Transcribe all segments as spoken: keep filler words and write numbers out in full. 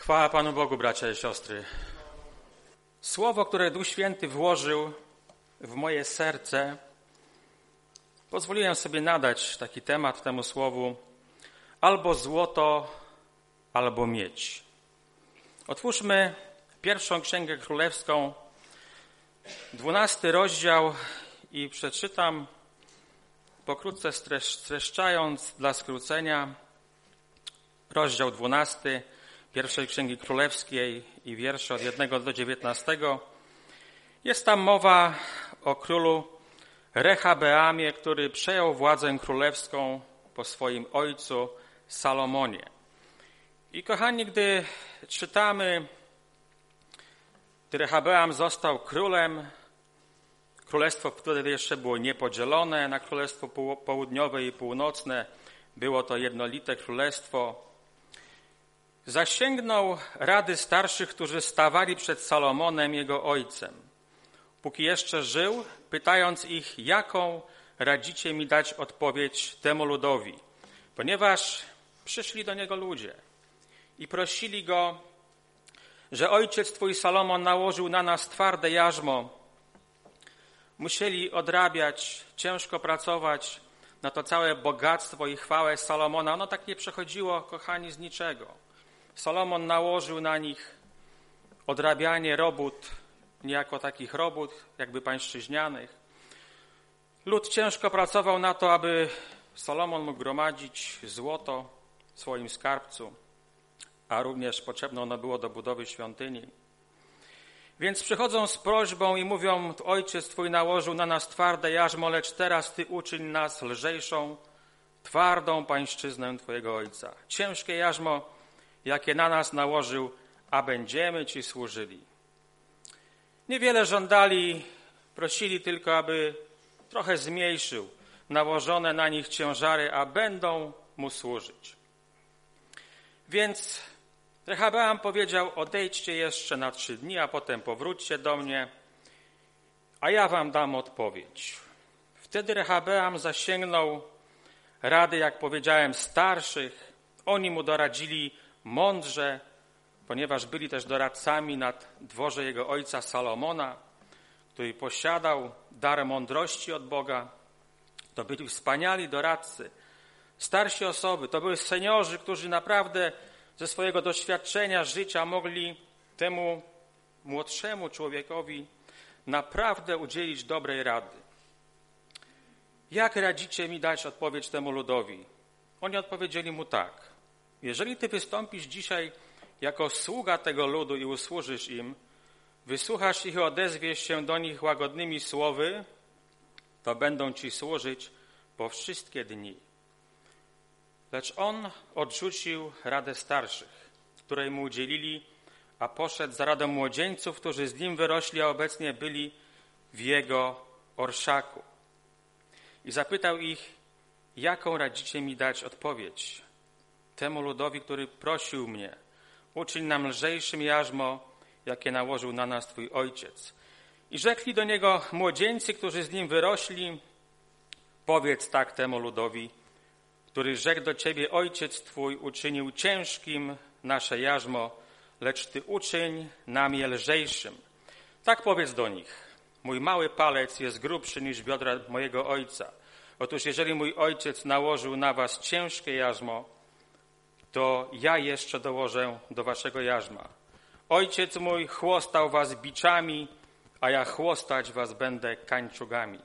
Chwała Panu Bogu, bracia i siostry. Słowo, które Duch Święty włożył w moje serce, pozwoliłem sobie nadać taki temat temu słowu: albo złoto, albo miedź. Otwórzmy pierwszą Księgę Królewską, dwunasty rozdział i przeczytam, pokrótce streszczając dla skrócenia, rozdział dwunasty pierwszej Księgi Królewskiej i wiersze od pierwszego do dziewiętnastego. Jest tam mowa o królu Rehabeamie, który przejął władzę królewską po swoim ojcu Salomonie. I kochani, gdy czytamy, gdy Rehabeam został królem, królestwo wtedy jeszcze było niepodzielone na królestwo południowe i północne, było to jednolite królestwo. Zasięgnął rady starszych, którzy stawali przed Salomonem, jego ojcem, póki jeszcze żył, pytając ich, jaką radzicie mi dać odpowiedź temu ludowi, ponieważ przyszli do niego ludzie i prosili go, że ojciec twój Salomon nałożył na nas twarde jarzmo. Musieli odrabiać, ciężko pracować na to całe bogactwo i chwałę Salomona. Ono tak nie przechodziło, kochani, z niczego. Salomon nałożył na nich odrabianie robót, niejako takich robót, jakby pańszczyźnianych. Lud ciężko pracował na to, aby Salomon mógł gromadzić złoto w swoim skarbcu, a również potrzebne ono było do budowy świątyni. Więc przychodzą z prośbą i mówią: ojciec twój nałożył na nas twarde jarzmo, lecz teraz ty uczyń nas lżejszą, twardą pańszczyznę twojego ojca. Ciężkie jarzmo, jakie na nas nałożył, a będziemy ci służyli. Niewiele żądali, prosili tylko, aby trochę zmniejszył nałożone na nich ciężary, a będą mu służyć. Więc Rehabeam powiedział: odejdźcie jeszcze na trzy dni, a potem powróćcie do mnie, a ja wam dam odpowiedź. Wtedy Rehabeam zasięgnął rady, jak powiedziałem, starszych. Oni mu doradzili mądrze, ponieważ byli też doradcami na dworze jego ojca Salomona, który posiadał dar mądrości od Boga. To byli wspaniali doradcy, starsi osoby, to byli seniorzy, którzy naprawdę ze swojego doświadczenia życia mogli temu młodszemu człowiekowi naprawdę udzielić dobrej rady. Jak radzicie mi dać odpowiedź temu ludowi? Oni odpowiedzieli mu tak: jeżeli ty wystąpisz dzisiaj jako sługa tego ludu i usłużysz im, wysłuchasz ich i odezwiesz się do nich łagodnymi słowy, to będą ci służyć po wszystkie dni. Lecz on odrzucił radę starszych, której mu udzielili, a poszedł za radą młodzieńców, którzy z nim wyrośli, a obecnie byli w jego orszaku. I zapytał ich, jaką radzicie mi dać odpowiedź temu ludowi, który prosił mnie: uczyń nam lżejszym jarzmo, jakie nałożył na nas twój ojciec. I rzekli do niego młodzieńcy, którzy z nim wyrośli: powiedz tak temu ludowi, który rzekł do ciebie: ojciec twój uczynił ciężkim nasze jarzmo, lecz ty uczyń nam je lżejszym. Tak powiedz do nich: mój mały palec jest grubszy niż biodra mojego ojca. Otóż jeżeli mój ojciec nałożył na was ciężkie jarzmo, to ja jeszcze dołożę do waszego jarzma. Ojciec mój chłostał was biczami, a ja chłostać was będę kańczugami.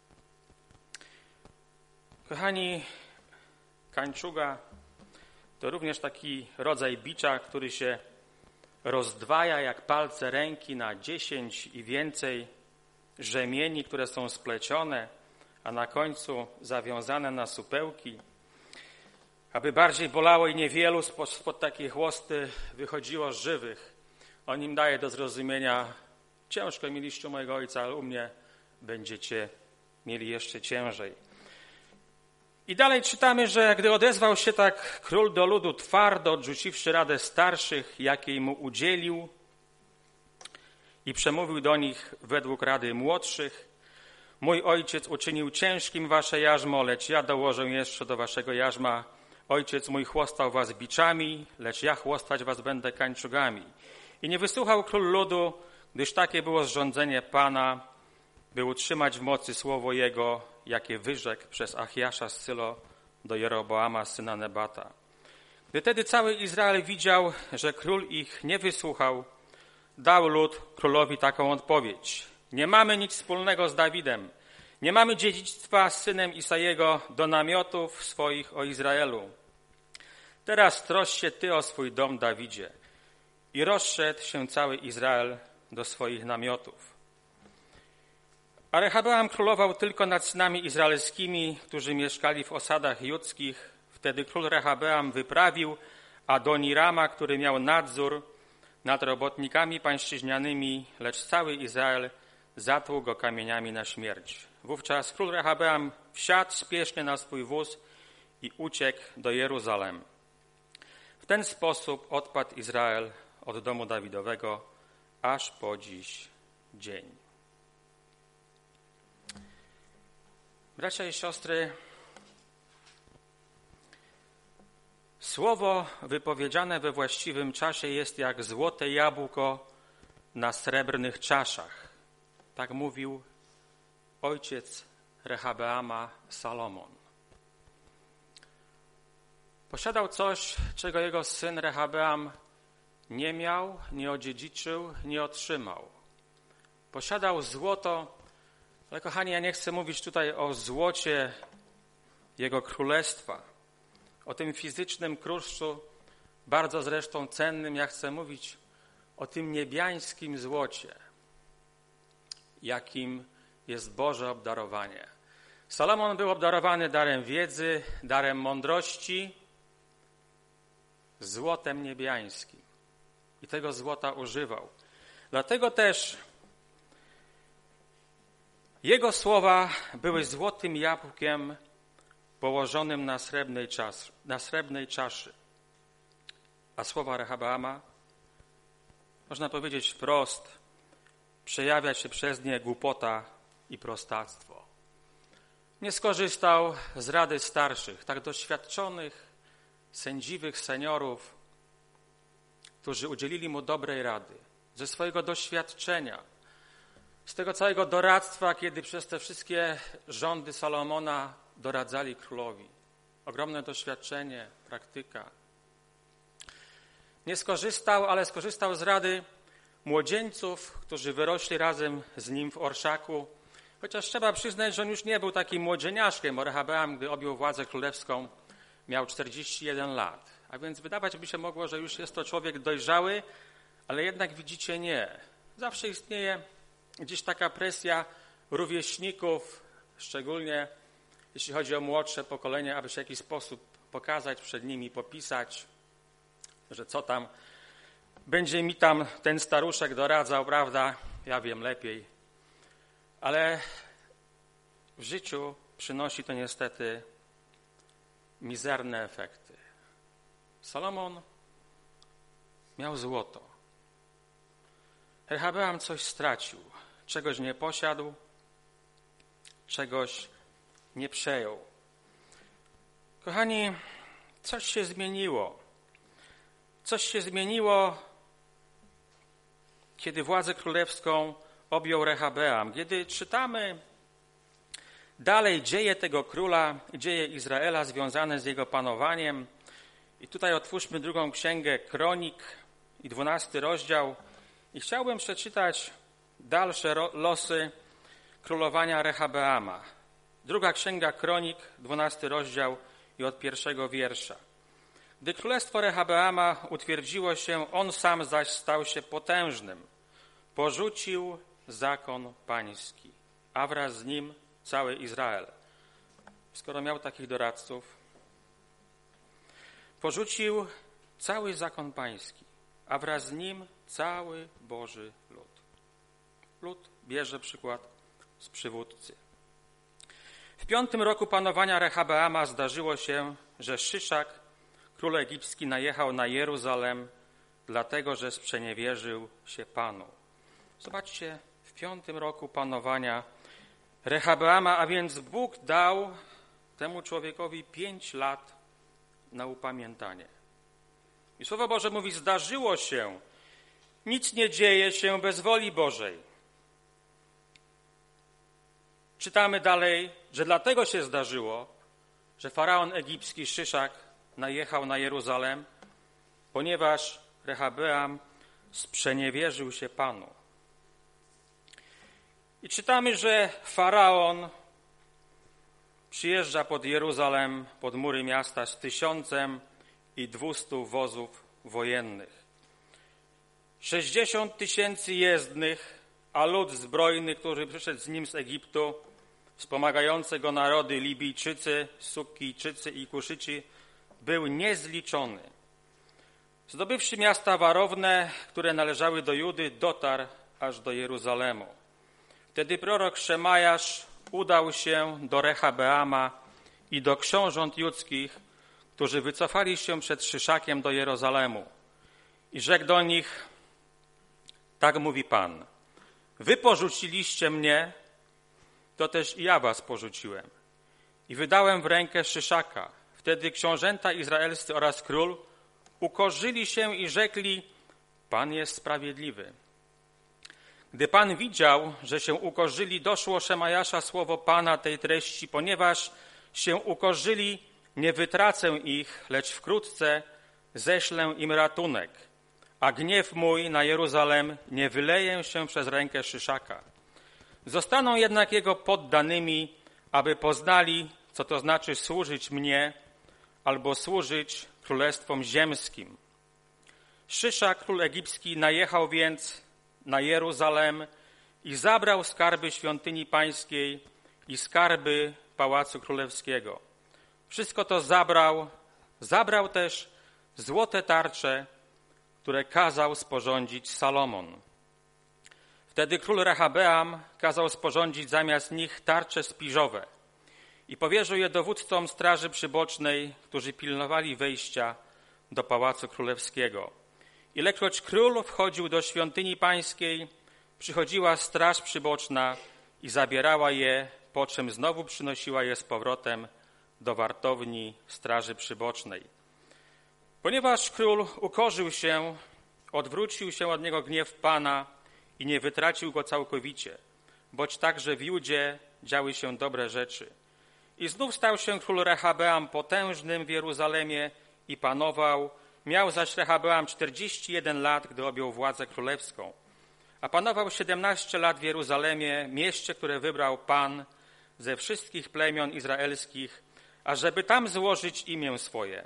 Kochani, kańczuga to również taki rodzaj bicza, który się rozdwaja jak palce ręki na dziesięć i więcej rzemieni, które są splecione, a na końcu zawiązane na supełki. Aby bardziej bolało i niewielu spod, spod takiej chłosty wychodziło żywych. On im daje do zrozumienia: ciężko mieliście mojego ojca, ale u mnie będziecie mieli jeszcze ciężej. I dalej czytamy, że gdy odezwał się tak król do ludu twardo, odrzuciwszy radę starszych, jakiej mu udzielił, i przemówił do nich według rady młodszych: mój ojciec uczynił ciężkim wasze jarzmo, lecz ja dołożę jeszcze do waszego jarzma ojciec mój chłostał was biczami, lecz ja chłostać was będę kańczugami. I nie wysłuchał król ludu, gdyż takie było zrządzenie Pana, by utrzymać w mocy słowo Jego, jakie wyrzekł przez Achiasza z Sylo do Jeroboama, syna Nebata. Gdy tedy cały Izrael widział, że król ich nie wysłuchał, dał lud królowi taką odpowiedź. Nie mamy nic wspólnego z Dawidem, nie mamy dziedzictwa z synem Isajego do namiotów swoich o Izraelu. Teraz troszcz się ty o swój dom, Dawidzie. I rozszedł się cały Izrael do swoich namiotów. A Rehabeam królował tylko nad synami izraelskimi, którzy mieszkali w osadach judzkich. Wtedy król Rehabeam wyprawił Adonirama, który miał nadzór nad robotnikami pańszczyźnianymi, lecz cały Izrael zatłuł go kamieniami na śmierć. Wówczas król Rehabeam wsiadł spiesznie na swój wóz i uciekł do Jeruzalem. W ten sposób odpadł Izrael od domu Dawidowego aż po dziś dzień. Bracia i siostry, słowo wypowiedziane we właściwym czasie jest jak złote jabłko na srebrnych czaszach. Tak mówił ojciec Rehabeama, Salomon. Posiadał coś, czego jego syn Rehabeam nie miał, nie odziedziczył, nie otrzymał. Posiadał złoto, ale kochani, ja nie chcę mówić tutaj o złocie jego królestwa, o tym fizycznym kruszcu, bardzo zresztą cennym. Ja chcę mówić o tym niebiańskim złocie, jakim jest Boże obdarowanie. Salomon był obdarowany darem wiedzy, darem mądrości, złotem niebiańskim. I tego złota używał. Dlatego też jego słowa były złotym jabłkiem położonym na srebrnej, czas, na srebrnej czaszy. A słowa Rehabeama, można powiedzieć wprost, przejawia się przez nie głupota i prostactwo. Nie skorzystał z rady starszych, tak doświadczonych, sędziwych seniorów, którzy udzielili mu dobrej rady, ze swojego doświadczenia, z tego całego doradztwa, kiedy przez te wszystkie rządy Salomona doradzali królowi. Ogromne doświadczenie, praktyka. Nie skorzystał, ale skorzystał z rady młodzieńców, którzy wyrośli razem z nim w orszaku, chociaż trzeba przyznać, że on już nie był takim młodzieniaszkiem. Rehabeam, gdy objął władzę królewską, miał czterdzieści jeden lat. A więc wydawać by się mogło, że już jest to człowiek dojrzały, ale jednak widzicie nie. Zawsze istnieje gdzieś taka presja rówieśników, szczególnie jeśli chodzi o młodsze pokolenie, aby się w jakiś sposób pokazać przed nimi, popisać, że co tam będzie mi tam ten staruszek doradzał, prawda? Ja wiem lepiej. Ale w życiu przynosi to niestety mizerne efekty. Salomon miał złoto. Rehabeam coś stracił, czegoś nie posiadł, czegoś nie przejął. Kochani, coś się zmieniło. Coś się zmieniło, kiedy władzę królewską objął Rehabeam. Kiedy czytamy dalej dzieje tego króla, dzieje Izraela związane z jego panowaniem, i tutaj otwórzmy drugą księgę Kronik i dwunasty rozdział, i chciałbym przeczytać dalsze losy królowania Rehabeama. Druga księga Kronik, dwunasty rozdział i od pierwszego wiersza. Gdy królestwo Rehabeama utwierdziło się, on sam zaś stał się potężnym. Porzucił zakon pański, a wraz z nim cały Izrael. Skoro miał takich doradców, porzucił cały zakon pański, a wraz z nim cały Boży lud. Lud bierze przykład z przywódcy. W piątym roku panowania Rehabeama zdarzyło się, że Szyszak, król egipski, najechał na Jeruzalem, dlatego że sprzeniewierzył się Panu. Zobaczcie, w piątym roku panowania Rehabeama, a więc Bóg dał temu człowiekowi pięć lat na upamiętanie. I Słowo Boże mówi, zdarzyło się, nic nie dzieje się bez woli Bożej. Czytamy dalej, że dlatego się zdarzyło, że faraon egipski Szyszak najechał na Jeruzalem, ponieważ Rehabeam sprzeniewierzył się Panu. I czytamy, że faraon przyjeżdża pod Jeruzalem, pod mury miasta z tysiącem i dwustu wozów wojennych. Sześćdziesiąt tysięcy jezdnych, a lud zbrojny, który przyszedł z nim z Egiptu, wspomagające go narody Libijczycy, Sukkijczycy i Kuszyci, był niezliczony. Zdobywszy miasta warowne, które należały do Judy, dotarł aż do Jeruzalemu. Wtedy prorok Szemajasz udał się do Rehabeama i do książąt judzkich, którzy wycofali się przed Szyszakiem do Jerozolemu. I rzekł do nich, tak mówi Pan, wy porzuciliście mnie, to też i ja was porzuciłem. I wydałem w rękę Szyszaka. Wtedy książęta izraelscy oraz król ukorzyli się i rzekli, Pan jest sprawiedliwy. Gdy Pan widział, że się ukorzyli, doszło Szemajasza słowo Pana tej treści, ponieważ się ukorzyli, nie wytracę ich, lecz wkrótce ześlę im ratunek, a gniew mój na Jeruzalem nie wyleje się przez rękę Szyszaka. Zostaną jednak jego poddanymi, aby poznali, co to znaczy służyć mnie albo służyć królestwom ziemskim. Szyszak, król egipski, najechał więc na Jeruzalem i zabrał skarby świątyni pańskiej i skarby pałacu królewskiego. Wszystko to zabrał, zabrał też złote tarcze, które kazał sporządzić Salomon. Wtedy król Rehabeam kazał sporządzić zamiast nich tarcze spiżowe i powierzył je dowódcom straży przybocznej, którzy pilnowali wejścia do pałacu królewskiego. Ilekroć król wchodził do świątyni pańskiej, przychodziła straż przyboczna i zabierała je, po czym znowu przynosiła je z powrotem do wartowni straży przybocznej. Ponieważ król ukorzył się, odwrócił się od niego gniew Pana i nie wytracił go całkowicie, boć także w Judzie działy się dobre rzeczy. I znów stał się król Rehabeam potężnym w Jeruzalemie i panował. Miał zaś Rehabeam czterdzieści jeden lat, gdy objął władzę królewską. A panował siedemnaście lat w Jeruzalemie, mieście, które wybrał Pan ze wszystkich plemion izraelskich, ażeby tam złożyć imię swoje.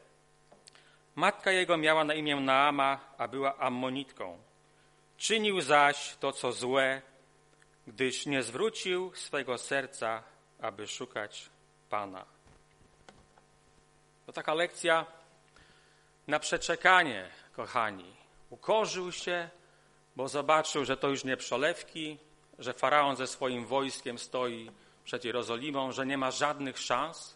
Matka jego miała na imię Naama, a była Ammonitką. Czynił zaś to, co złe, gdyż nie zwrócił swego serca, aby szukać Pana. To taka lekcja na przeczekanie, kochani. Ukorzył się, bo zobaczył, że to już nie przelewki, że faraon ze swoim wojskiem stoi przed Jerozolimą, że nie ma żadnych szans.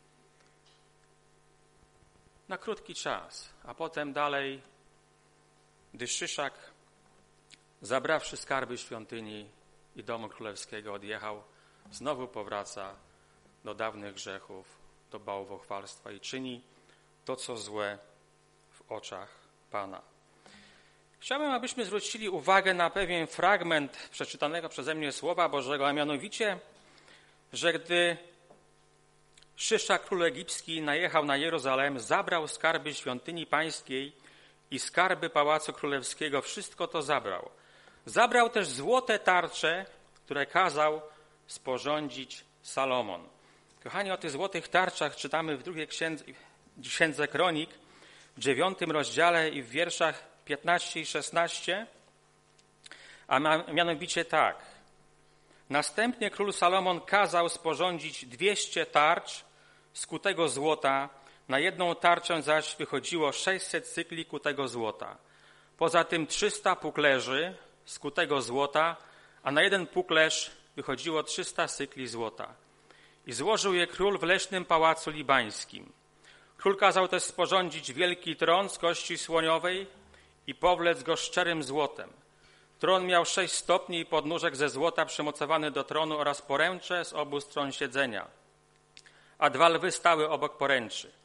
Na krótki czas, a potem dalej, gdy Szyszak, zabrawszy skarby świątyni i domu królewskiego, odjechał, znowu powraca do dawnych grzechów, do bałwochwalstwa i czyni to, co złe w oczach Pana. Chciałbym, abyśmy zwrócili uwagę na pewien fragment przeczytanego przeze mnie Słowa Bożego, a mianowicie, że gdy Szyszak, król egipski, najechał na Jeruzalem, zabrał skarby świątyni pańskiej i skarby pałacu królewskiego, wszystko to zabrał. Zabrał też złote tarcze, które kazał sporządzić Salomon. Kochani, o tych złotych tarczach czytamy w drugiej księdze, księdze Kronik, w dziewiątym rozdziale i w wierszach piętnaście i szesnaście, a mianowicie tak. Następnie król Salomon kazał sporządzić dwieście tarcz z kutego złota, na jedną tarczę zaś wychodziło sześćset cykli kutego złota. Poza tym trzysta puklerzy z kutego złota, a na jeden puklerz wychodziło trzysta cykli złota. I złożył je król w leśnym pałacu libańskim. Król kazał też sporządzić wielki tron z kości słoniowej i powlec go szczerym złotem. Tron miał sześć stopni i podnóżek ze złota przymocowany do tronu oraz poręcze z obu stron siedzenia, a dwa lwy stały obok poręczy.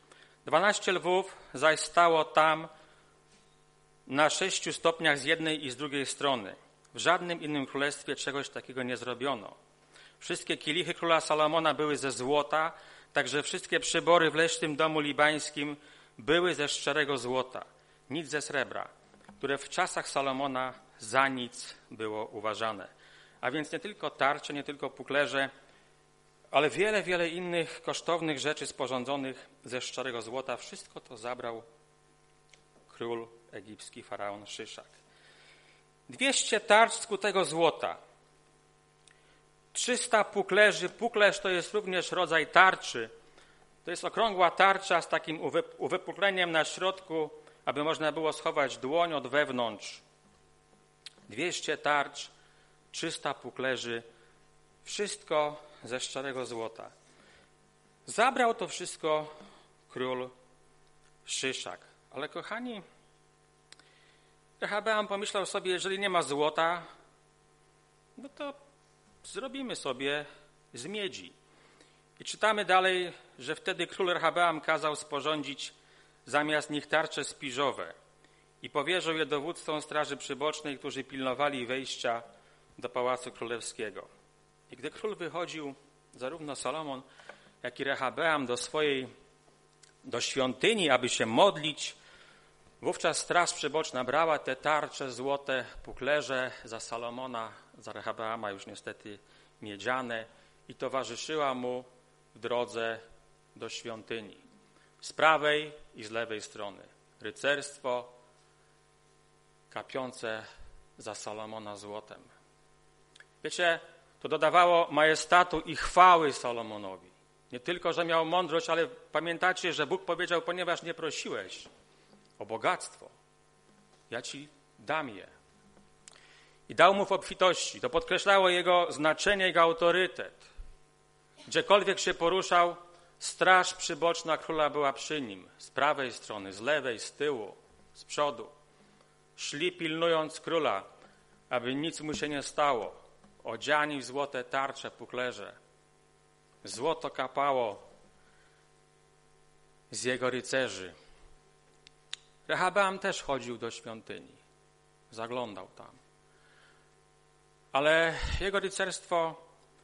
Dwanaście lwów zaś stało tam na sześciu stopniach z jednej i z drugiej strony. W żadnym innym królestwie czegoś takiego nie zrobiono. Wszystkie kielichy króla Salomona były ze złota, także wszystkie przybory w leśnym domu libańskim były ze szczerego złota, nic ze srebra, które w czasach Salomona za nic było uważane. A więc nie tylko tarcze, nie tylko puklerze, ale wiele, wiele innych kosztownych rzeczy sporządzonych ze szczerego złota. Wszystko to zabrał król egipski, faraon Szyszak. Dwieście tarcz skutego złota, trzysta puklerzy. Puklerz to jest również rodzaj tarczy. To jest okrągła tarcza z takim uwypukleniem na środku, aby można było schować dłoń od wewnątrz. Dwieście tarcz, trzysta puklerzy, wszystko ze szczerego złota. Zabrał to wszystko król Szyszak. Ale kochani, Rehabeam pomyślał sobie, jeżeli nie ma złota, no to zrobimy sobie z miedzi. I czytamy dalej, że wtedy król Rehabeam kazał sporządzić zamiast nich tarcze spiżowe i powierzył je dowódcom straży przybocznej, którzy pilnowali wejścia do Pałacu Królewskiego. I gdy król wychodził, zarówno Salomon, jak i Rehabeam do swojej, do świątyni, aby się modlić, wówczas straż przyboczna brała te tarcze złote, puklerze za Salomona, za Rehabeama już niestety miedziane i towarzyszyła mu w drodze do świątyni. Z prawej i z lewej strony. Rycerstwo kapiące za Salomona złotem. Wiecie, to dodawało majestatu i chwały Salomonowi. Nie tylko, że miał mądrość, ale pamiętacie, że Bóg powiedział, ponieważ nie prosiłeś o bogactwo, ja ci dam je. I dał mu w obfitości. To podkreślało jego znaczenie, jego autorytet. Gdziekolwiek się poruszał, straż przyboczna króla była przy nim. Z prawej strony, z lewej, z tyłu, z przodu. Szli pilnując króla, aby nic mu się nie stało. Odziani w złote tarcze, puklerze. Złoto kapało z jego rycerzy. Rehabeam też chodził do świątyni. Zaglądał tam. Ale jego rycerstwo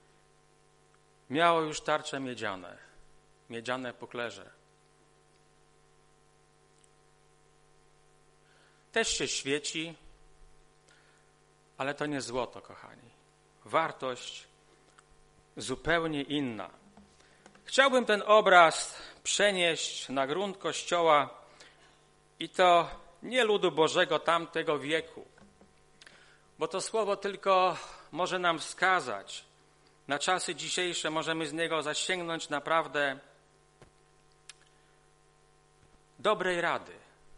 miało już tarcze miedziane. Miedziane puklerze. Też się świeci, ale to nie złoto, kochani. Wartość zupełnie inna. Chciałbym ten obraz przenieść na grunt Kościoła i to nie ludu Bożego tamtego wieku, bo to słowo tylko może nam wskazać na czasy dzisiejsze, możemy z niego zasięgnąć naprawdę dobrej rady.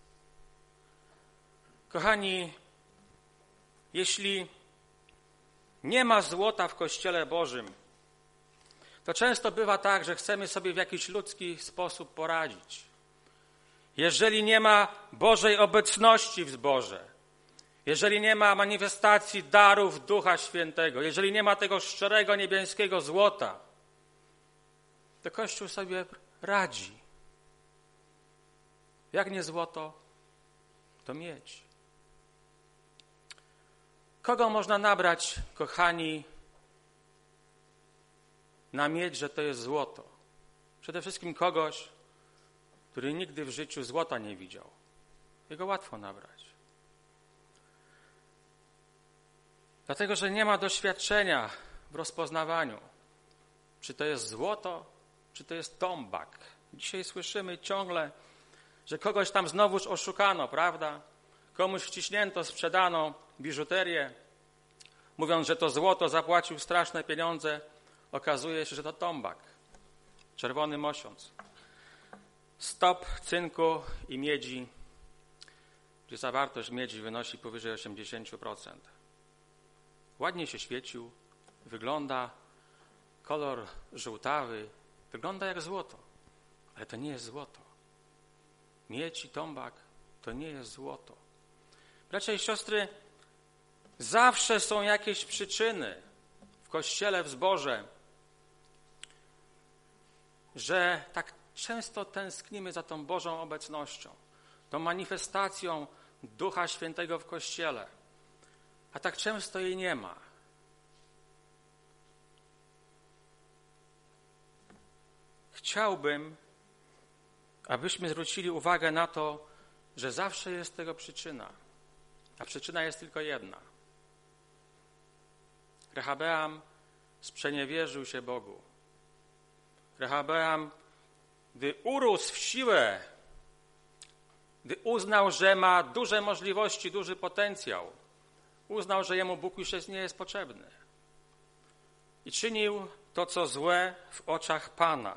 Kochani, jeśli nie ma złota w Kościele Bożym, to często bywa tak, że chcemy sobie w jakiś ludzki sposób poradzić. Jeżeli nie ma Bożej obecności w zborze, jeżeli nie ma manifestacji darów Ducha Świętego, jeżeli nie ma tego szczerego niebieskiego złota, to Kościół sobie radzi. Jak nie złoto, to miedź. Kogo można nabrać, kochani, na miedź, że to jest złoto? Przede wszystkim kogoś, który nigdy w życiu złota nie widział. Jego łatwo nabrać. Dlatego, że nie ma doświadczenia w rozpoznawaniu, czy to jest złoto, czy to jest tombak. Dzisiaj słyszymy ciągle, że kogoś tam znowuż oszukano, prawda? Komuś wciśnięto, sprzedano biżuterię, mówiąc, że to złoto, zapłacił straszne pieniądze. Okazuje się, że to tombak, czerwony mosiąc. Stop cynku i miedzi, gdzie zawartość miedzi wynosi powyżej osiemdziesiąt procent. Ładnie się świecił, wygląda, kolor żółtawy, wygląda jak złoto, ale to nie jest złoto. Miedź i tombak to nie jest złoto. Bracia i siostry, zawsze są jakieś przyczyny w Kościele, w zborze, że tak Często tęsknimy za tą Bożą obecnością, tą manifestacją Ducha Świętego w Kościele, a tak często jej nie ma. Chciałbym, abyśmy zwrócili uwagę na to, że zawsze jest tego przyczyna, a przyczyna jest tylko jedna. Rehabeam sprzeniewierzył się Bogu. Rehabeam, gdy urósł w siłę, gdy uznał, że ma duże możliwości, duży potencjał, uznał, że jemu Bóg już jest, nie jest potrzebny. I czynił to, co złe w oczach Pana.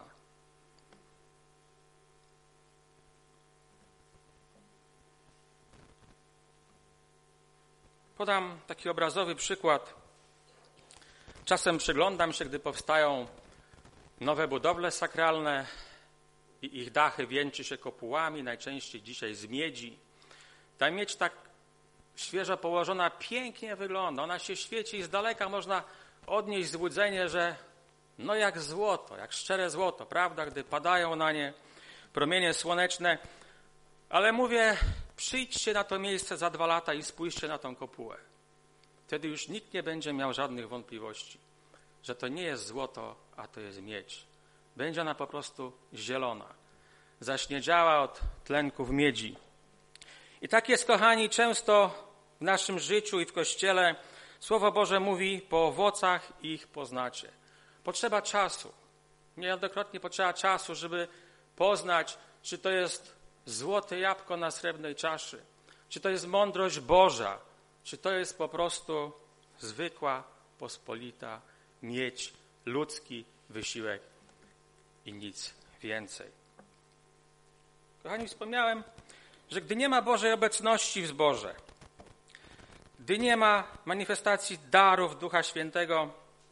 Podam taki obrazowy przykład. Czasem przyglądam się, gdy powstają nowe budowle sakralne i ich dachy wieńczy się kopułami, najczęściej dzisiaj z miedzi. Ta miedź tak świeżo położona pięknie wygląda. Ona się świeci i z daleka można odnieść złudzenie, że no jak złoto, jak szczere złoto, prawda, gdy padają na nie promienie słoneczne. Ale mówię, przyjdźcie na to miejsce za dwa lata i spójrzcie na tą kopułę. Wtedy już nikt nie będzie miał żadnych wątpliwości, że to nie jest złoto, a to jest miedź. Będzie ona po prostu zielona, zaśniedziała od tlenków miedzi. I tak jest, kochani, często w naszym życiu i w Kościele Słowo Boże mówi, po owocach ich poznacie. Potrzeba czasu. Niejednokrotnie potrzeba czasu, żeby poznać, czy to jest złote jabłko na srebrnej czaszy, czy to jest mądrość Boża, czy to jest po prostu zwykła, pospolita miedź, ludzki wysiłek i nic więcej. Kochani, wspomniałem, że gdy nie ma Bożej obecności w zborze, gdy nie ma manifestacji darów Ducha Świętego,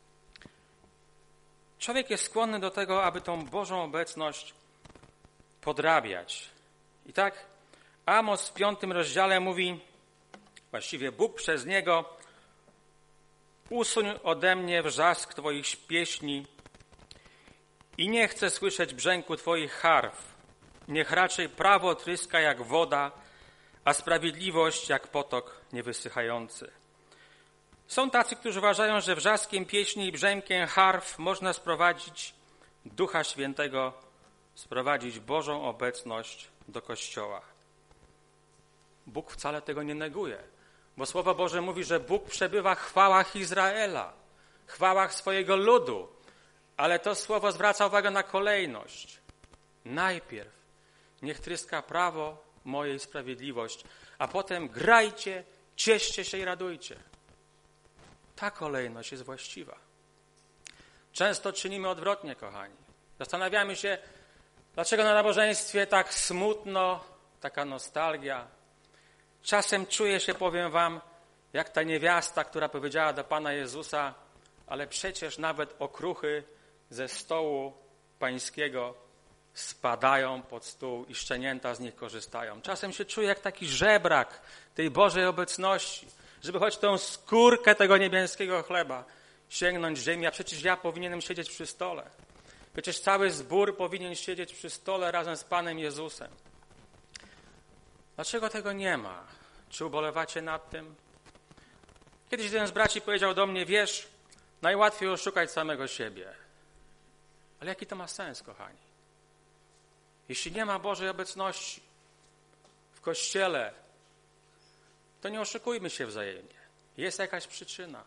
człowiek jest skłonny do tego, aby tą Bożą obecność podrabiać. I tak Amos w piątym rozdziale mówi, właściwie Bóg przez niego, usuń ode mnie wrzask Twoich pieśni i nie chcę słyszeć brzęku Twoich harf. Niech raczej prawo tryska jak woda, a sprawiedliwość jak potok niewysychający. Są tacy, którzy uważają, że wrzaskiem pieśni i brzękiem harf można sprowadzić Ducha Świętego, sprowadzić Bożą obecność do Kościoła. Bóg wcale tego nie neguje, bo Słowo Boże mówi, że Bóg przebywa w chwałach Izraela, chwałach swojego ludu, ale to Słowo zwraca uwagę na kolejność. Najpierw niech tryska prawo mojej sprawiedliwość, a potem grajcie, cieszcie się i radujcie. Ta kolejność jest właściwa. Często czynimy odwrotnie, kochani. Zastanawiamy się, dlaczego na nabożeństwie tak smutno, taka nostalgia. Czasem czuję się, powiem wam, jak ta niewiasta, która powiedziała do Pana Jezusa, ale przecież nawet okruchy ze stołu pańskiego spadają pod stół i szczenięta z nich korzystają. Czasem się czuję jak taki żebrak tej Bożej obecności, żeby choć tą skórkę tego niebieskiego chleba sięgnąć ziemi, a przecież ja powinienem siedzieć przy stole. Przecież cały zbór powinien siedzieć przy stole razem z Panem Jezusem. Dlaczego tego nie ma? Czy ubolewacie nad tym? Kiedyś jeden z braci powiedział do mnie, wiesz, najłatwiej oszukać samego siebie. Ale jaki to ma sens, kochani? Jeśli nie ma Bożej obecności w Kościele, to nie oszukujmy się wzajemnie. Jest jakaś przyczyna.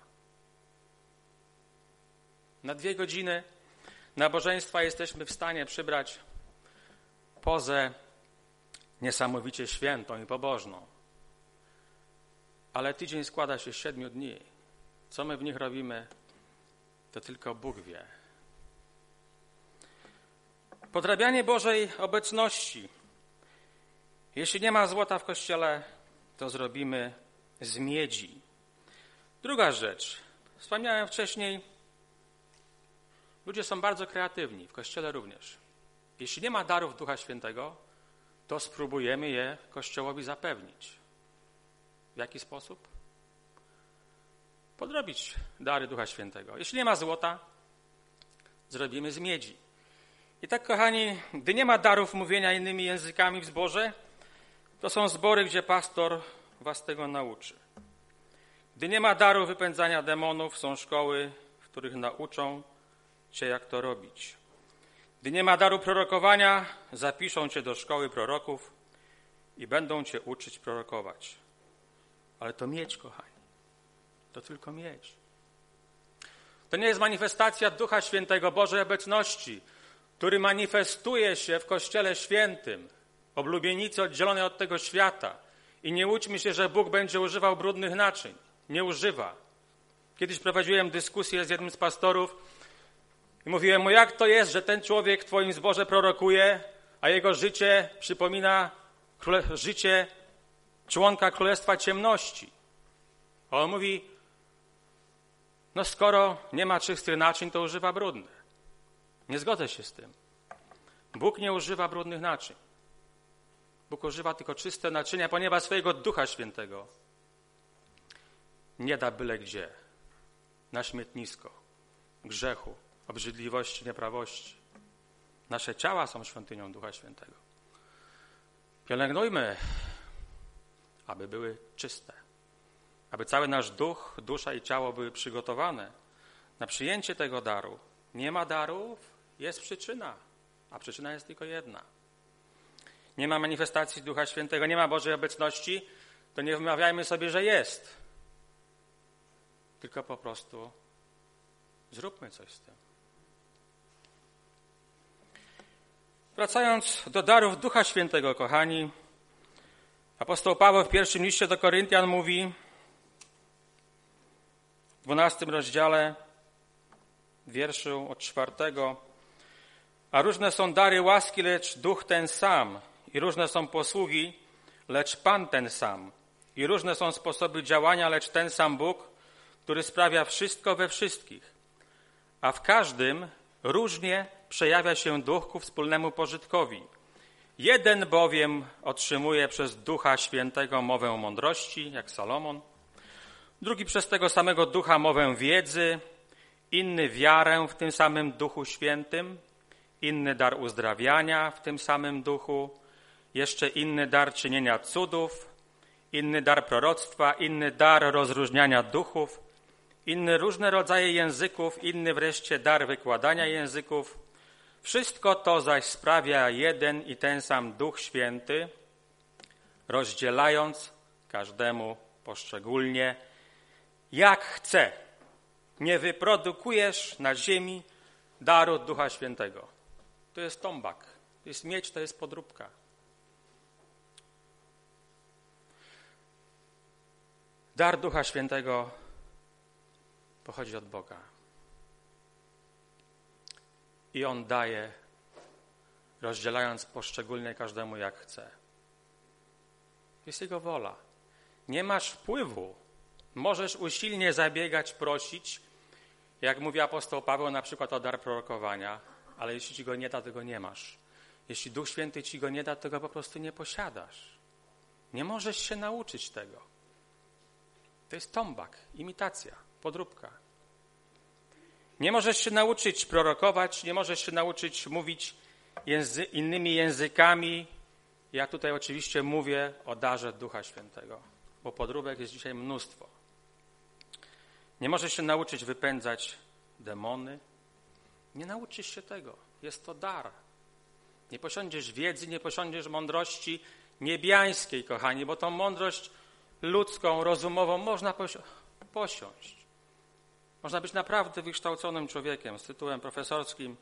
Na dwie godziny nabożeństwa jesteśmy w stanie przybrać pozę niesamowicie świętą i pobożną. Ale tydzień składa się z siedmiu dni. Co my w nich robimy, to tylko Bóg wie. Podrabianie Bożej obecności. Jeśli nie ma złota w Kościele, to zrobimy z miedzi. Druga rzecz. Wspomniałem wcześniej, ludzie są bardzo kreatywni, w Kościele również. Jeśli nie ma darów Ducha Świętego, to spróbujemy je Kościołowi zapewnić. W jaki sposób? Podrobić dary Ducha Świętego. Jeśli nie ma złota, zrobimy z miedzi. I tak, kochani, gdy nie ma darów mówienia innymi językami w zborze, to są zbory, gdzie pastor was tego nauczy. Gdy nie ma daru wypędzania demonów, są szkoły, w których nauczą cię, jak to robić. Gdy nie ma daru prorokowania, zapiszą cię do szkoły proroków i będą cię uczyć prorokować. Ale to mieć, kochani, to tylko mieć. To nie jest manifestacja Ducha Świętego, Bożej obecności, który manifestuje się w Kościele Świętym, oblubienicy oddzielonej od tego świata. I nie łudźmy się, że Bóg będzie używał brudnych naczyń. Nie używa. Kiedyś prowadziłem dyskusję z jednym z pastorów i mówiłem mu, jak to jest, że ten człowiek w twoim zborze prorokuje, a jego życie przypomina króle- życie członka Królestwa Ciemności. A on mówi, no skoro nie ma czystych naczyń, to używa brudnych. Nie zgodzę się z tym. Bóg nie używa brudnych naczyń. Bóg używa tylko czyste naczynia, ponieważ swojego Ducha Świętego nie da byle gdzie, na śmietnisko, grzechu, obrzydliwości, nieprawości. Nasze ciała są świątynią Ducha Świętego. Pielęgnujmy, aby były czyste, aby cały nasz duch, dusza i ciało były przygotowane na przyjęcie tego daru. Nie ma darów, jest przyczyna, a przyczyna jest tylko jedna. Nie ma manifestacji Ducha Świętego, nie ma Bożej obecności, to nie wmawiajmy sobie, że jest. Tylko po prostu zróbmy coś z tym. Wracając do darów Ducha Świętego, kochani, apostoł Paweł w pierwszym liście do Koryntian mówi w dwunastym rozdziale, wierszu od czwartego, a różne są dary łaski, lecz Duch ten sam, i różne są posługi, lecz Pan ten sam, i różne są sposoby działania, lecz ten sam Bóg, który sprawia wszystko we wszystkich, a w każdym różnie przejawia się Duch ku wspólnemu pożytkowi. Jeden bowiem otrzymuje przez Ducha Świętego mowę mądrości, jak Salomon, drugi przez tego samego Ducha mowę wiedzy, inny wiarę w tym samym Duchu Świętym, inny dar uzdrawiania w tym samym Duchu, jeszcze inny dar czynienia cudów, inny dar proroctwa, inny dar rozróżniania duchów, inny różne rodzaje języków, inny wreszcie dar wykładania języków. Wszystko to zaś sprawia jeden i ten sam Duch Święty, rozdzielając każdemu poszczególnie, jak chce. Nie wyprodukujesz na ziemi daru Ducha Świętego. To jest tombak, to jest miedź, to jest podróbka. Dar Ducha Świętego pochodzi od Boga. I On daje, rozdzielając poszczególnie każdemu jak chce. Jest Jego wola. Nie masz wpływu. Możesz usilnie zabiegać, prosić, jak mówi apostoł Paweł na przykład o dar prorokowania, ale jeśli ci go nie da, tego nie masz. Jeśli Duch Święty ci go nie da, tego po prostu nie posiadasz. Nie możesz się nauczyć tego. To jest tombak, imitacja, podróbka. Nie możesz się nauczyć prorokować, nie możesz się nauczyć mówić języ- innymi językami. Ja tutaj oczywiście mówię o darze Ducha Świętego, bo podróbek jest dzisiaj mnóstwo. Nie możesz się nauczyć wypędzać demony. Nie nauczysz się tego. Jest to dar. Nie posiądziesz wiedzy, nie posiądziesz mądrości niebiańskiej, kochani, bo tą mądrość ludzką, rozumową można posi- posiąść. Można być naprawdę wykształconym człowiekiem z tytułem profesorskim,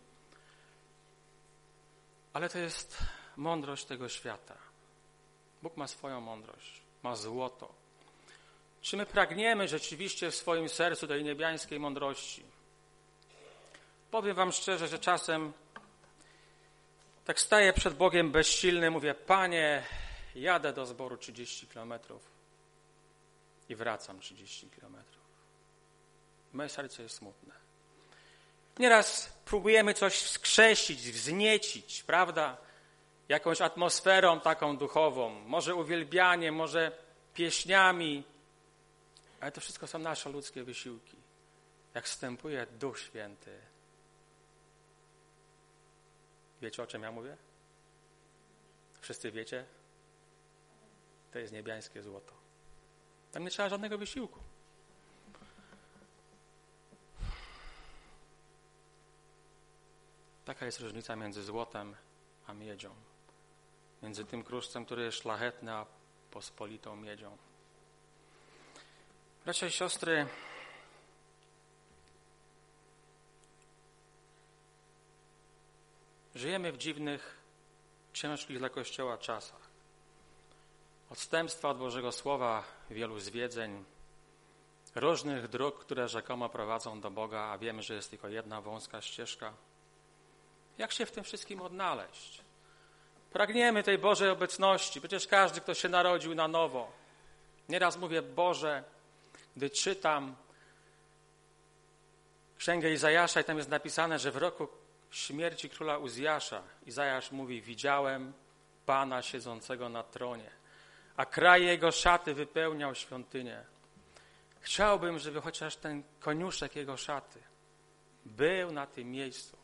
ale to jest mądrość tego świata. Bóg ma swoją mądrość, ma złoto. Czy my pragniemy rzeczywiście w swoim sercu tej niebiańskiej mądrości? Powiem wam szczerze, że czasem tak staję przed Bogiem bezsilny, mówię, Panie, jadę do zboru trzydzieści kilometrów i wracam trzydzieści kilometrów. Moje serce jest smutne. Nieraz próbujemy coś wskrzesić, wzniecić, prawda? Jakąś atmosferą taką duchową, może uwielbianiem, może pieśniami, ale to wszystko są nasze ludzkie wysiłki. Jak wstępuje Duch Święty, Wiecie, o czym ja mówię? Wszyscy wiecie? To jest niebiańskie złoto. Tam nie trzeba żadnego wysiłku. Taka jest różnica między złotem a miedzią. Między tym kruszcem, który jest szlachetny, a pospolitą miedzią. Bracia i siostry, żyjemy w dziwnych, ciężkich dla Kościoła czasach. Odstępstwa od Bożego Słowa, wielu zwiedzeń, różnych dróg, które rzekomo prowadzą do Boga, a wiemy, że jest tylko jedna wąska ścieżka. Jak się w tym wszystkim odnaleźć? Pragniemy tej Bożej obecności. Przecież każdy, kto się narodził na nowo. Nieraz mówię, Boże, gdy czytam Księgę Izajasza i tam jest napisane, że w roku śmierci króla Uzjasza Izajasz mówi, widziałem Pana siedzącego na tronie, a kraj jego szaty wypełniał świątynię. Chciałbym, żeby chociaż ten koniuszek jego szaty był na tym miejscu.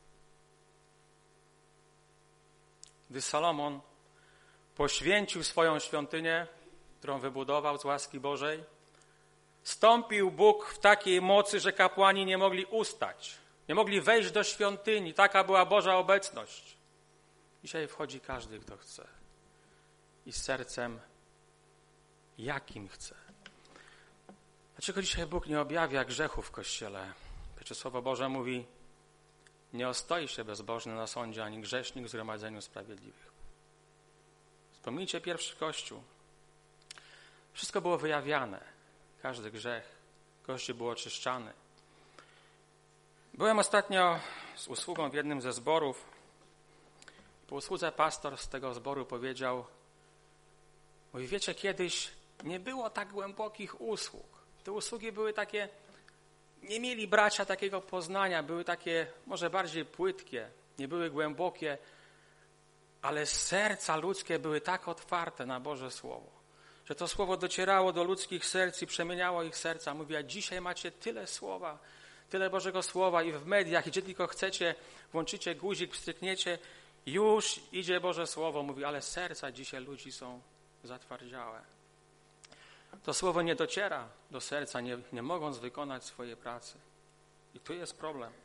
Gdy Salomon poświęcił swoją świątynię, którą wybudował z łaski Bożej, stąpił Bóg w takiej mocy, że kapłani nie mogli ustać, nie mogli wejść do świątyni. Taka była Boża obecność. Dzisiaj wchodzi każdy, kto chce i z sercem, jakim chce. Dlaczego dzisiaj Bóg nie objawia grzechu w Kościele? Przecież Słowo Boże mówi, nie ostoi się bezbożny na sądzie, ani grzesznik w zgromadzeniu sprawiedliwych. Wspomnijcie pierwszy Kościół. Wszystko było wyjawiane. Każdy grzech. Kościół był oczyszczany. Byłem ostatnio z usługą w jednym ze zborów. Po usłudze pastor z tego zboru powiedział, mówi, wiecie, kiedyś nie było tak głębokich usług. Te usługi były takie, nie mieli bracia takiego poznania, były takie może bardziej płytkie, nie były głębokie, ale serca ludzkie były tak otwarte na Boże Słowo, że to Słowo docierało do ludzkich serc i przemieniało ich serca. Mówi, a dzisiaj macie tyle Słowa, tyle Bożego Słowa i w mediach, i gdzie tylko chcecie, włączycie guzik, pstrykniecie, już idzie Boże Słowo. Mówi, ale serca dzisiaj ludzi są zatwardziałe. To Słowo nie dociera do serca, nie, nie mogąc wykonać swojej pracy. I tu jest problem.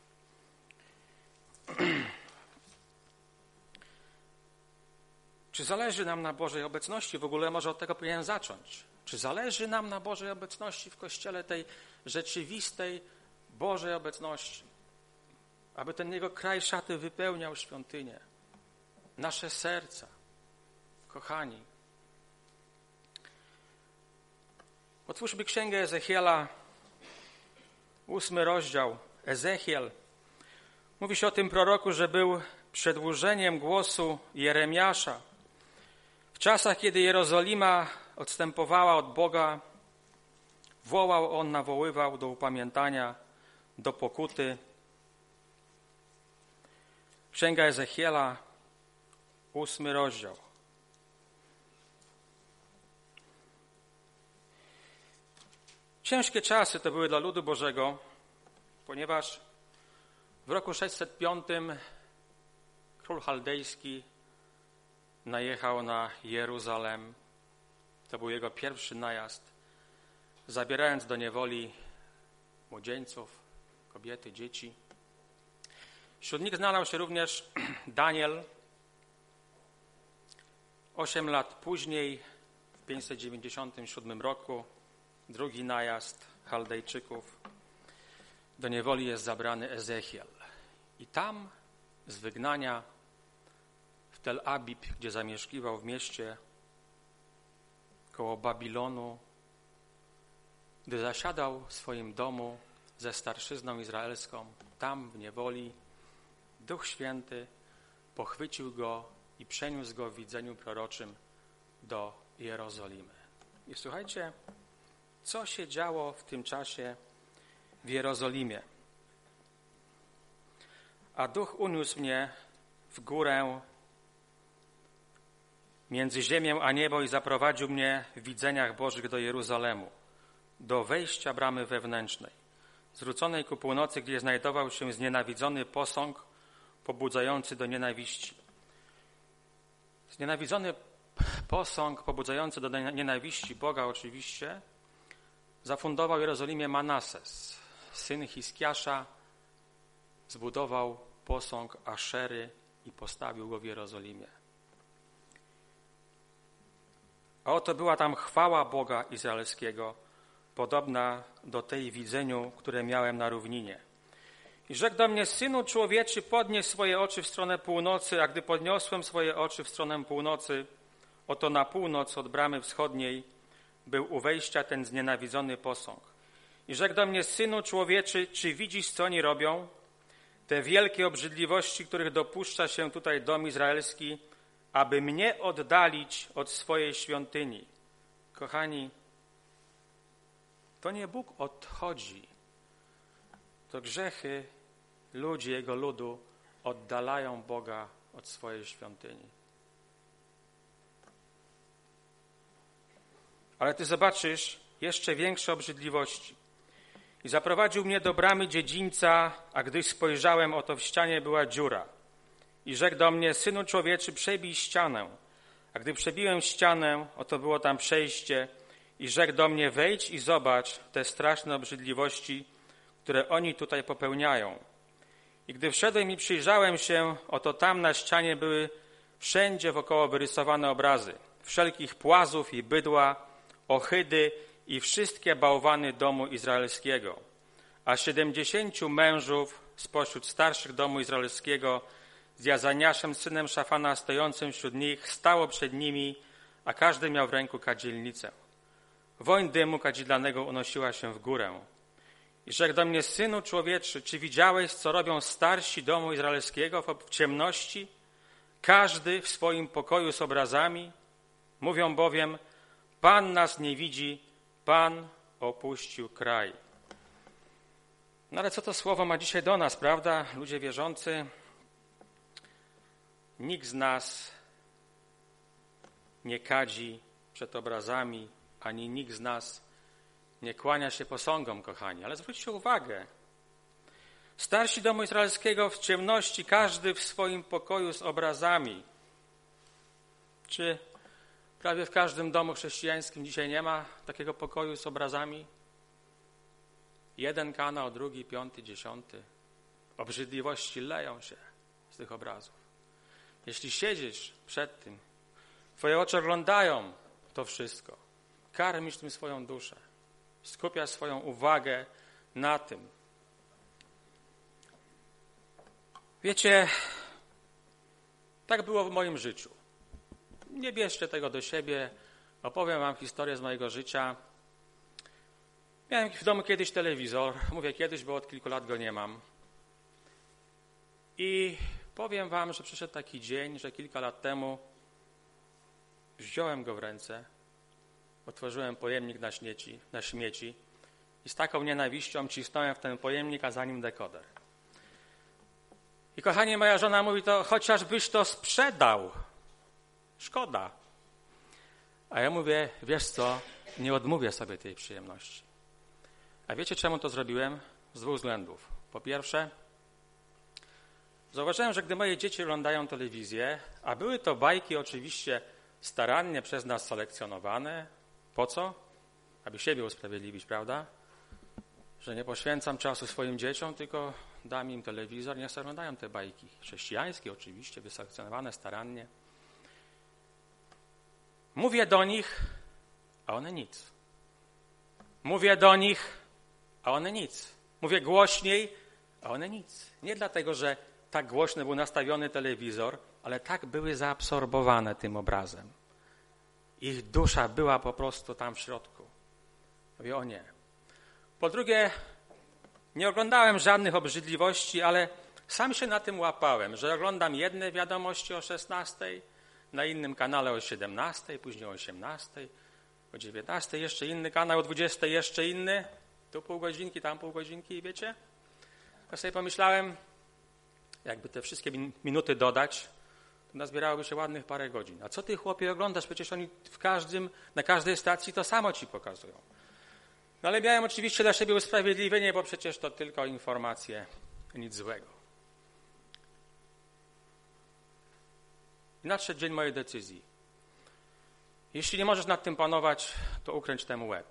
Czy zależy nam na Bożej obecności? W ogóle może od tego powinienem zacząć. Czy zależy nam na Bożej obecności w Kościele, tej rzeczywistej Bożej obecności? Aby ten Jego kraj szaty wypełniał świątynię. Nasze serca. Kochani. Otwórzmy Księgę Ezechiela, ósmy rozdział. Ezechiel. Mówi się o tym proroku, że był przedłużeniem głosu Jeremiasza. W czasach, kiedy Jerozolima odstępowała od Boga, wołał on, nawoływał do upamiętania, do pokuty. Księga Ezechiela, ósmy rozdział. Ciężkie czasy to były dla ludu Bożego, ponieważ w roku sześćset piątym król chaldejski najechał na Jeruzalem. To był jego pierwszy najazd, zabierając do niewoli młodzieńców, kobiety, dzieci. Wśród nich znalazł się również Daniel. Osiem lat później, w pięćset dziewięćdziesiątym siódmym roku, drugi najazd Chaldejczyków. Do niewoli jest zabrany Ezechiel. I tam z wygnania w Tel Abib, gdzie zamieszkiwał w mieście koło Babilonu, gdy zasiadał w swoim domu ze starszyzną izraelską, tam w niewoli, Duch Święty pochwycił go i przeniósł go w widzeniu proroczym do Jerozolimy. I słuchajcie, co się działo w tym czasie w Jerozolimie. A Duch uniósł mnie w górę między ziemię a niebo i zaprowadził mnie w widzeniach Bożych do Jeruzalemu, do wejścia bramy wewnętrznej, zwróconej ku północy, gdzie znajdował się znienawidzony posąg pobudzający do nienawiści. Znienawidzony posąg pobudzający do nienawiści Boga oczywiście zafundował w Jerozolimie Manases, syn Hiskiasza, zbudował posąg Aszery i postawił go w Jerozolimie. A oto była tam chwała Boga Izraelskiego, podobna do tej w widzeniu, które miałem na równinie. I rzekł do mnie: synu człowieczy, podnieś swoje oczy w stronę północy, a gdy podniosłem swoje oczy w stronę północy, oto na północ od bramy wschodniej był u wejścia ten znienawidzony posąg. I rzekł do mnie: synu człowieczy, czy widzisz, co oni robią? Te wielkie obrzydliwości, których dopuszcza się tutaj dom izraelski, aby mnie oddalić od swojej świątyni. Kochani, to nie Bóg odchodzi. To grzechy ludzi, Jego ludu oddalają Boga od swojej świątyni. Ale ty zobaczysz jeszcze większe obrzydliwości. I zaprowadził mnie do bramy dziedzińca, a gdy spojrzałem, oto w ścianie była dziura. I rzekł do mnie: synu człowieczy, przebij ścianę. A gdy przebiłem ścianę, oto było tam przejście. I rzekł do mnie: wejdź i zobacz te straszne obrzydliwości, które oni tutaj popełniają. I gdy wszedłem i przyjrzałem się, oto tam na ścianie były wszędzie wokoło wyrysowane obrazy wszelkich płazów i bydła, ohydy i wszystkie bałwany domu izraelskiego. A siedemdziesięciu mężów spośród starszych domu izraelskiego z Jazaniaszem, synem Szafana, stojącym wśród nich, stało przed nimi, a każdy miał w ręku kadzielnicę. Woń dymu kadzidlanego unosiła się w górę. I rzekł do mnie: synu człowieczy, czy widziałeś, co robią starsi domu izraelskiego w ciemności, każdy w swoim pokoju z obrazami? Mówią bowiem: Pan nas nie widzi, Pan opuścił kraj. No ale co to słowo ma dzisiaj do nas, prawda? Ludzie wierzący, nikt z nas nie kadzi przed obrazami, ani nikt z nas nie kłania się posągom, kochani. Ale zwróćcie uwagę, starsi domu izraelskiego w ciemności, każdy w swoim pokoju z obrazami. Czy prawie w każdym domu chrześcijańskim dzisiaj nie ma takiego pokoju z obrazami? Jeden kanał, drugi, piąty, dziesiąty. Obrzydliwości leją się z tych obrazów. Jeśli siedzisz przed tym, twoje oczy oglądają to wszystko, karmisz tym swoją duszę, skupiasz swoją uwagę na tym. Wiecie, tak było w moim życiu. Nie bierzcie tego do siebie, opowiem wam historię z mojego życia. Miałem w domu kiedyś telewizor, mówię kiedyś, bo od kilku lat go nie mam. I powiem wam, że przyszedł taki dzień, że kilka lat temu wziąłem go w ręce, otworzyłem pojemnik na śmieci, na śmieci i z taką nienawiścią cisnąłem w ten pojemnik, a za nim dekoder. I kochanie, moja żona mówi: to chociażbyś to sprzedał. Szkoda. A ja mówię: wiesz co, nie odmówię sobie tej przyjemności. A wiecie, czemu to zrobiłem? Z dwóch względów. Po pierwsze, zauważyłem, że gdy moje dzieci oglądają telewizję, a były to bajki oczywiście starannie przez nas selekcjonowane. Po co? Aby siebie usprawiedliwić, prawda? Że nie poświęcam czasu swoim dzieciom, tylko dam im telewizor, niech sobie oglądają te bajki. Chrześcijańskie oczywiście, wyselekcjonowane starannie. Mówię do nich, a one nic. Mówię do nich, a one nic. Mówię głośniej, a one nic. Nie dlatego, że tak głośno był nastawiony telewizor, ale tak były zaabsorbowane tym obrazem. Ich dusza była po prostu tam w środku. Mówię: o nie. Po drugie, nie oglądałem żadnych obrzydliwości, ale sam się na tym łapałem, że oglądam jedne wiadomości o szesnastej, na innym kanale o siedemnastej, później o osiemnastej, o dziewiętnastej, jeszcze inny kanał o dwudziestej, jeszcze inny, tu pół godzinki, tam pół godzinki i wiecie? Ja sobie pomyślałem, jakby te wszystkie minuty dodać, to nazbierałoby się ładnych parę godzin. A co ty, chłopie, oglądasz? Przecież oni w każdym, na każdej stacji to samo ci pokazują. No ale miałem oczywiście dla siebie usprawiedliwienie, bo przecież to tylko informacje, nic złego. I nadszedł dzień mojej decyzji. Jeśli nie możesz nad tym panować, to ukręć temu łeb.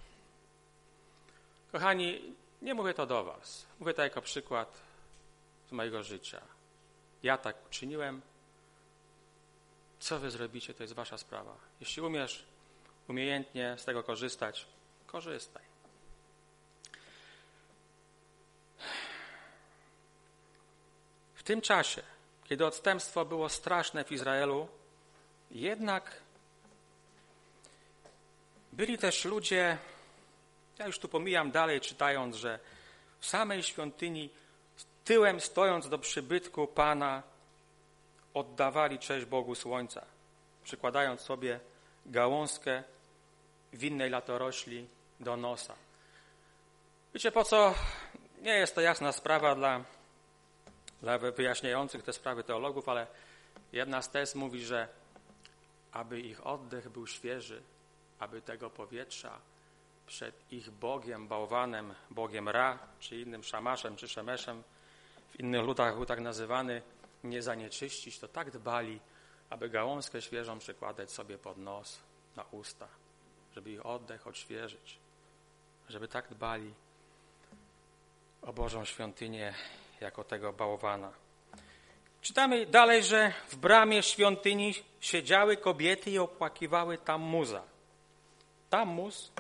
Kochani, nie mówię to do was. Mówię to jako przykład z mojego życia. Ja tak uczyniłem. Co wy zrobicie, to jest wasza sprawa. Jeśli umiesz umiejętnie z tego korzystać, korzystaj. W tym czasie, kiedy odstępstwo było straszne w Izraelu, jednak byli też ludzie, ja już tu pomijam dalej czytając, że w samej świątyni tyłem stojąc do przybytku Pana oddawali cześć Bogu Słońca, przykładając sobie gałązkę winnej latorośli do nosa. Wiecie po co? Nie jest to jasna sprawa dla, dla wyjaśniających te sprawy teologów, ale jedna z tez mówi, że aby ich oddech był świeży, aby tego powietrza przed ich Bogiem, bałwanem, Bogiem Ra, czy innym Szamaszem, czy Szemeszem, w innych ludach był tak nazywany, nie zanieczyścić, to tak dbali, aby gałązkę świeżą przykładać sobie pod nos, na usta, żeby ich oddech odświeżyć, żeby tak dbali o Bożą świątynię jako tego bałwana. Czytamy dalej, że w bramie świątyni siedziały kobiety i opłakiwały Tammuza. Tammuz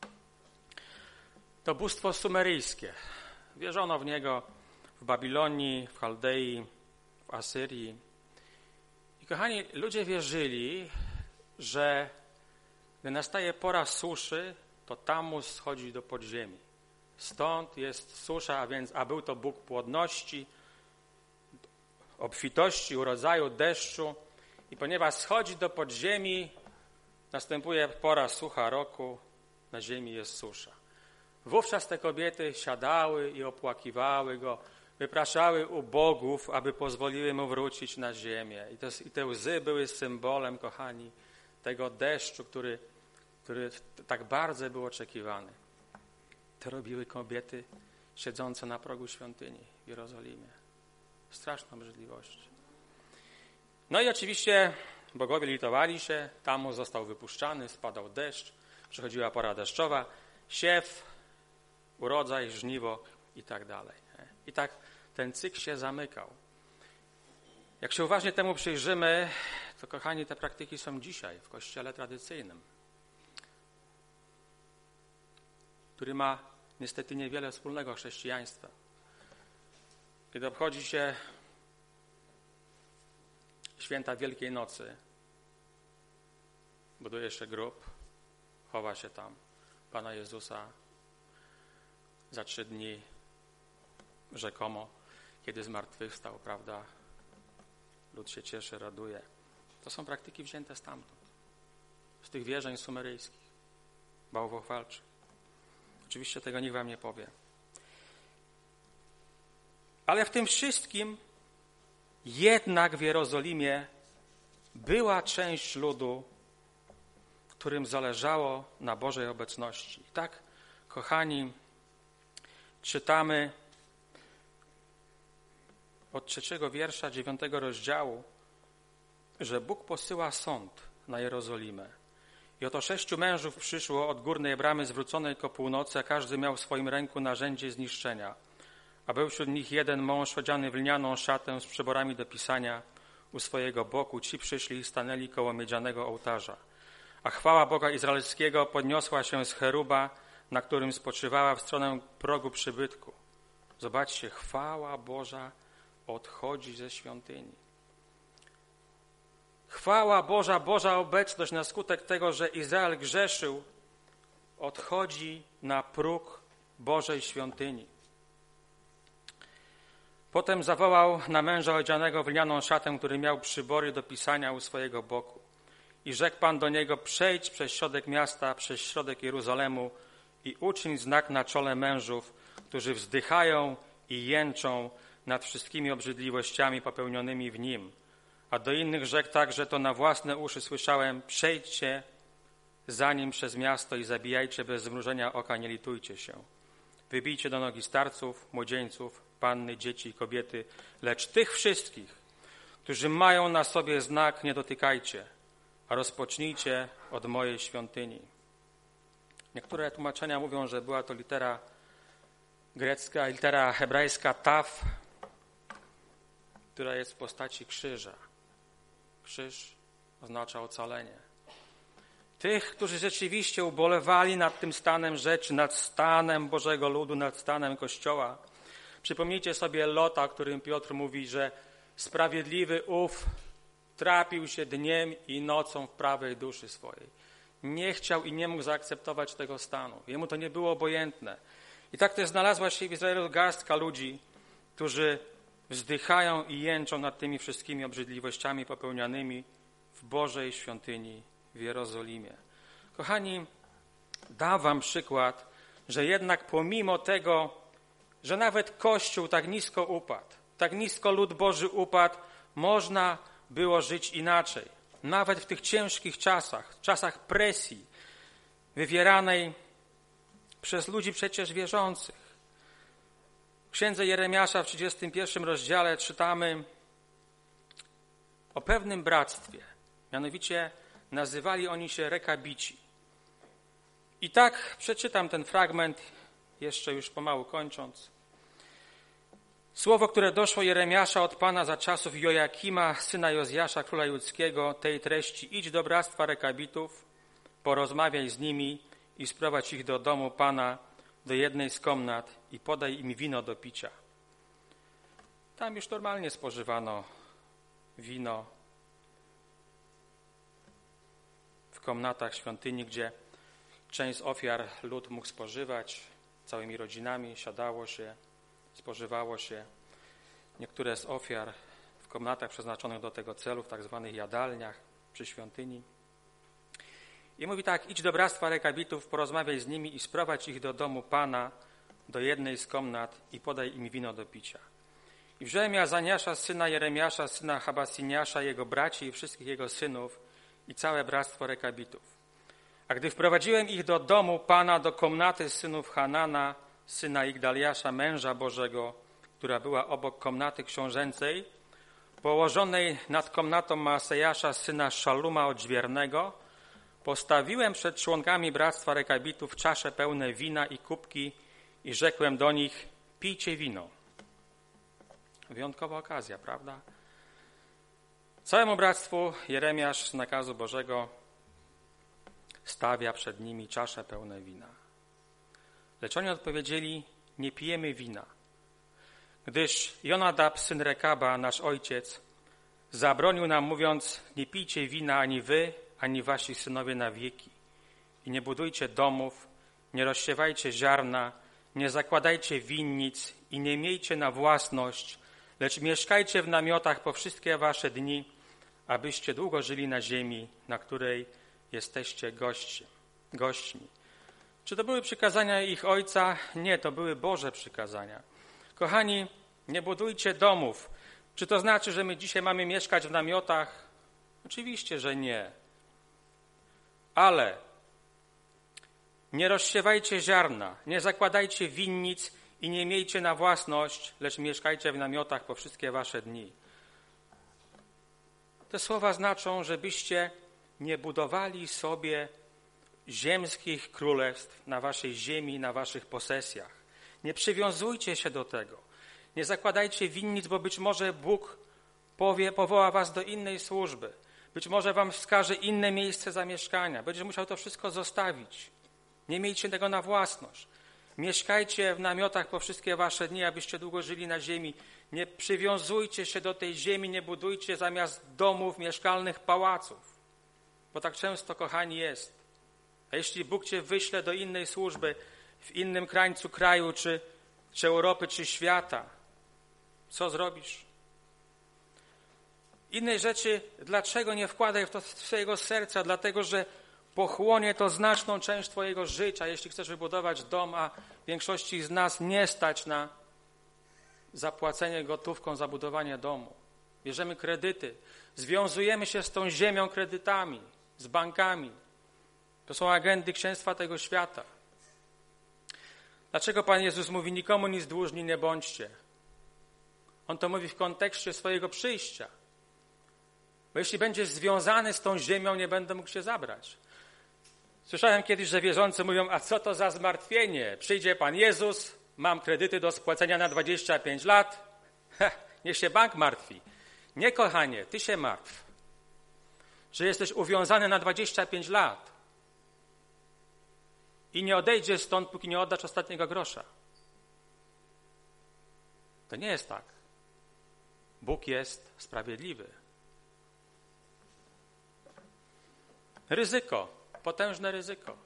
to bóstwo sumeryjskie. Wierzono w niego w Babilonii, w Chaldei, w Asyrii. I kochani, ludzie wierzyli, że gdy nastaje pora suszy, to Tammuz schodzi do podziemi. Stąd jest susza, a więc a był to Bóg płodności, obfitości, urodzaju, deszczu. I ponieważ schodzi do podziemi, następuje pora sucha roku, na ziemi jest susza. Wówczas te kobiety siadały i opłakiwały go, wypraszały u bogów, aby pozwoliły mu wrócić na ziemię. I, to, i te łzy były symbolem, kochani, tego deszczu, który, który tak bardzo był oczekiwany. To robiły kobiety siedzące na progu świątyni w Jerozolimie. Straszna obrzydliwość. No i oczywiście bogowie litowali się, Tammuz został wypuszczany, spadał deszcz, przychodziła pora deszczowa, siew, urodzaj, żniwo i tak dalej. I tak ten cykl się zamykał. Jak się uważnie temu przyjrzymy, to kochani, te praktyki są dzisiaj w kościele tradycyjnym, który ma niestety niewiele wspólnego chrześcijaństwa. Kiedy obchodzi się święta Wielkiej Nocy, buduje się grób, chowa się tam Pana Jezusa za trzy dni rzekomo, kiedy zmartwychwstał, prawda? Lud się cieszy, raduje. To są praktyki wzięte stamtąd, z tych wierzeń sumeryjskich, bałwochwalczych. Oczywiście tego nikt wam nie powie. Ale w tym wszystkim jednak w Jerozolimie była część ludu, którym zależało na Bożej obecności. I tak, kochani, czytamy od trzeciego wiersza dziewiątego rozdziału, że Bóg posyła sąd na Jerozolimę. I oto sześciu mężów przyszło od górnej bramy zwróconej ku północy, a każdy miał w swoim ręku narzędzie zniszczenia. A był wśród nich jeden mąż odziany w lnianą szatę z przyborami do pisania u swojego boku. Ci przyszli i stanęli koło miedzianego ołtarza. A chwała Boga Izraelskiego podniosła się z cheruba, na którym spoczywała w stronę progu przybytku. Zobaczcie, chwała Boża odchodzi ze świątyni. Chwała Boża, Boża obecność na skutek tego, że Izrael grzeszył, odchodzi na próg Bożej świątyni. Potem zawołał na męża odzianego w lnianą szatę, który miał przybory do pisania u swojego boku. I rzekł Pan do niego, przejdź przez środek miasta, przez środek Jeruzalemu i uczyń znak na czole mężów, którzy wzdychają i jęczą nad wszystkimi obrzydliwościami popełnionymi w nim. A do innych rzekł tak, że to na własne uszy słyszałem, przejdźcie za nim przez miasto i zabijajcie bez zmrużenia oka, nie litujcie się. Wybijcie do nogi starców, młodzieńców, panny, dzieci i kobiety, lecz tych wszystkich, którzy mają na sobie znak nie dotykajcie, a rozpocznijcie od mojej świątyni. Niektóre tłumaczenia mówią, że była to litera grecka, litera hebrajska taf, która jest w postaci krzyża. Krzyż oznacza ocalenie. Tych, którzy rzeczywiście ubolewali nad tym stanem rzeczy, nad stanem Bożego ludu, nad stanem Kościoła. Przypomnijcie sobie Lota, o którym Piotr mówi, że sprawiedliwy ów trapił się dniem i nocą w prawej duszy swojej. Nie chciał i nie mógł zaakceptować tego stanu. Jemu to nie było obojętne. I tak też znalazła się w Izraelu garstka ludzi, którzy wzdychają i jęczą nad tymi wszystkimi obrzydliwościami popełnianymi w Bożej świątyni w Jerozolimie. Kochani, dam wam przykład, że jednak pomimo tego, że nawet Kościół tak nisko upadł, tak nisko lud Boży upadł, można było żyć inaczej. Nawet w tych ciężkich czasach, czasach presji wywieranej przez ludzi przecież wierzących. W księdze Jeremiasza w trzydziestym pierwszym rozdziale czytamy o pewnym bractwie. Mianowicie nazywali oni się Rekabici. I tak przeczytam ten fragment, jeszcze już pomału kończąc. Słowo, które doszło Jeremiasza od Pana za czasów Jojakima, syna Jozjasza, króla judzkiego, tej treści: idź do bractwa Rekabitów, porozmawiaj z nimi i sprowadź ich do domu Pana, do jednej z komnat i podaj im wino do picia. Tam już normalnie spożywano wino w komnatach świątyni, gdzie część z ofiar lud mógł spożywać całymi rodzinami, siadało się, spożywało się. Niektóre z ofiar w komnatach przeznaczonych do tego celu, w tak zwanych jadalniach przy świątyni. I mówi tak: idź do bractwa Rekabitów, porozmawiaj z nimi i sprowadź ich do domu Pana, do jednej z komnat i podaj im wino do picia. I wziąłem Azaniasza, syna Jeremiasza, syna Habasiniasza, jego braci i wszystkich jego synów i całe bractwo Rekabitów. A gdy wprowadziłem ich do domu Pana, do komnaty synów Hanana, syna Igdaliasza, męża Bożego, która była obok komnaty książęcej, położonej nad komnatą Maasejasza, syna Szaluma odźwiernego, postawiłem przed członkami bractwa Rekabitów czasze pełne wina i kubki i rzekłem do nich: pijcie wino. Wyjątkowa okazja, prawda? Całemu bractwu Jeremiasz z nakazu Bożego stawia przed nimi czasze pełne wina. Lecz oni odpowiedzieli: nie pijemy wina, gdyż Jonadab, syn Rekaba, nasz ojciec, zabronił nam, mówiąc: nie pijcie wina ani wy, ani wasi synowie na wieki. I nie budujcie domów, nie rozsiewajcie ziarna, nie zakładajcie winnic i nie miejcie na własność, lecz mieszkajcie w namiotach po wszystkie wasze dni, abyście długo żyli na ziemi, na której jesteście gości, gośćmi. Czy to były przykazania ich ojca? Nie, to były Boże przykazania. Kochani, nie budujcie domów. Czy to znaczy, że my dzisiaj mamy mieszkać w namiotach? Oczywiście, że nie. Ale nie rozsiewajcie ziarna, nie zakładajcie winnic i nie miejcie na własność, lecz mieszkajcie w namiotach po wszystkie wasze dni. Te słowa znaczą, żebyście nie budowali sobie ziemskich królestw na waszej ziemi, na waszych posesjach. Nie przywiązujcie się do tego. Nie zakładajcie winnic, bo być może Bóg powie, powoła was do innej służby. Być może wam wskaże inne miejsce zamieszkania. Będziesz musiał to wszystko zostawić. Nie miejcie tego na własność. Mieszkajcie w namiotach po wszystkie wasze dni, abyście długo żyli na ziemi. Nie przywiązujcie się do tej ziemi, nie budujcie zamiast domów mieszkalnych pałaców. Bo tak często, kochani, jest. A jeśli Bóg cię wyśle do innej służby, w innym krańcu kraju, czy, czy Europy, czy świata, co zrobisz? Innej rzeczy, dlaczego nie wkładaj w to swojego serca? Dlatego, że pochłonie to znaczną część twojego życia, jeśli chcesz wybudować dom, a większości z nas nie stać na zapłacenie gotówką za budowanie domu. Bierzemy kredyty, związujemy się z tą ziemią kredytami, z bankami. To są agendy księstwa tego świata. Dlaczego Pan Jezus mówi: nikomu nic dłużni nie bądźcie? On to mówi w kontekście swojego przyjścia. Bo jeśli będziesz związany z tą ziemią, nie będę mógł cię zabrać. Słyszałem kiedyś, że wierzący mówią, a co to za zmartwienie? Przyjdzie Pan Jezus, mam kredyty do spłacenia na dwadzieścia pięć lat. Ha, niech się bank martwi. Nie, kochanie, ty się martw. Że jesteś uwiązany na dwadzieścia pięć lat i nie odejdziesz stąd, póki nie oddasz ostatniego grosza. To nie jest tak. Bóg jest sprawiedliwy. Ryzyko, potężne ryzyko.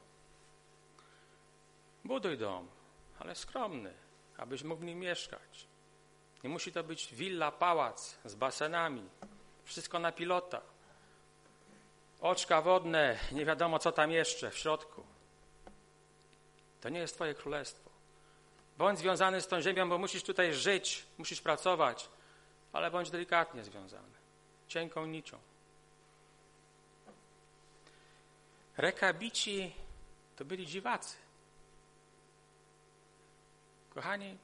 Buduj dom, ale skromny, abyś mógł w nim mieszkać. Nie musi to być willa, pałac z basenami, wszystko na pilota. Oczka wodne, nie wiadomo co tam jeszcze w środku. To nie jest twoje królestwo. Bądź związany z tą ziemią, bo musisz tutaj żyć, musisz pracować, ale bądź delikatnie związany, cienką nicią. Rekabici to byli dziwacy. Kochani,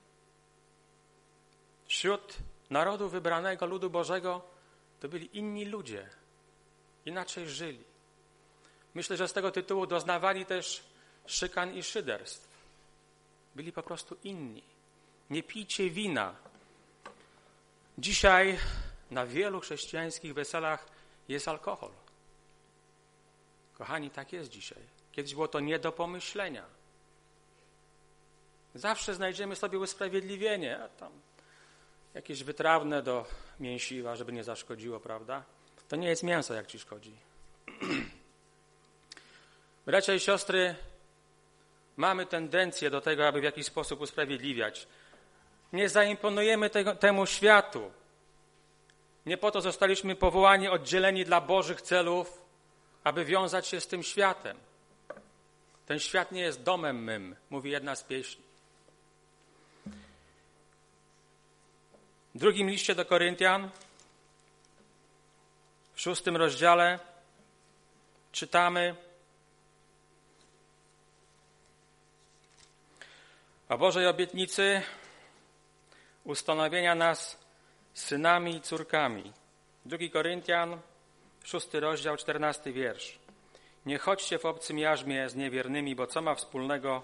wśród narodu wybranego, ludu Bożego, to byli inni ludzie. Inaczej żyli. Myślę, że z tego tytułu doznawali też szykan i szyderstw. Byli po prostu inni. Nie pijcie wina. Dzisiaj na wielu chrześcijańskich weselach jest alkohol. Kochani, tak jest dzisiaj. Kiedyś było to nie do pomyślenia. Zawsze znajdziemy sobie usprawiedliwienie. A tam jakieś wytrawne do mięsiwa, żeby nie zaszkodziło, prawda? To nie jest mięso, jak ci szkodzi. Bracia i siostry, mamy tendencję do tego, aby w jakiś sposób usprawiedliwiać. Nie zaimponujemy tego, temu światu. Nie po to zostaliśmy powołani, oddzieleni dla Bożych celów, aby wiązać się z tym światem. Ten świat nie jest domem mym, mówi jedna z pieśni. W drugim liście do Koryntian, w szóstym rozdziale, czytamy o Bożej obietnicy ustanowienia nas synami i córkami. Drugi Koryntian, szósty rozdział, czternasty wiersz. Nie chodźcie w obcym jarzmie z niewiernymi, bo co ma wspólnego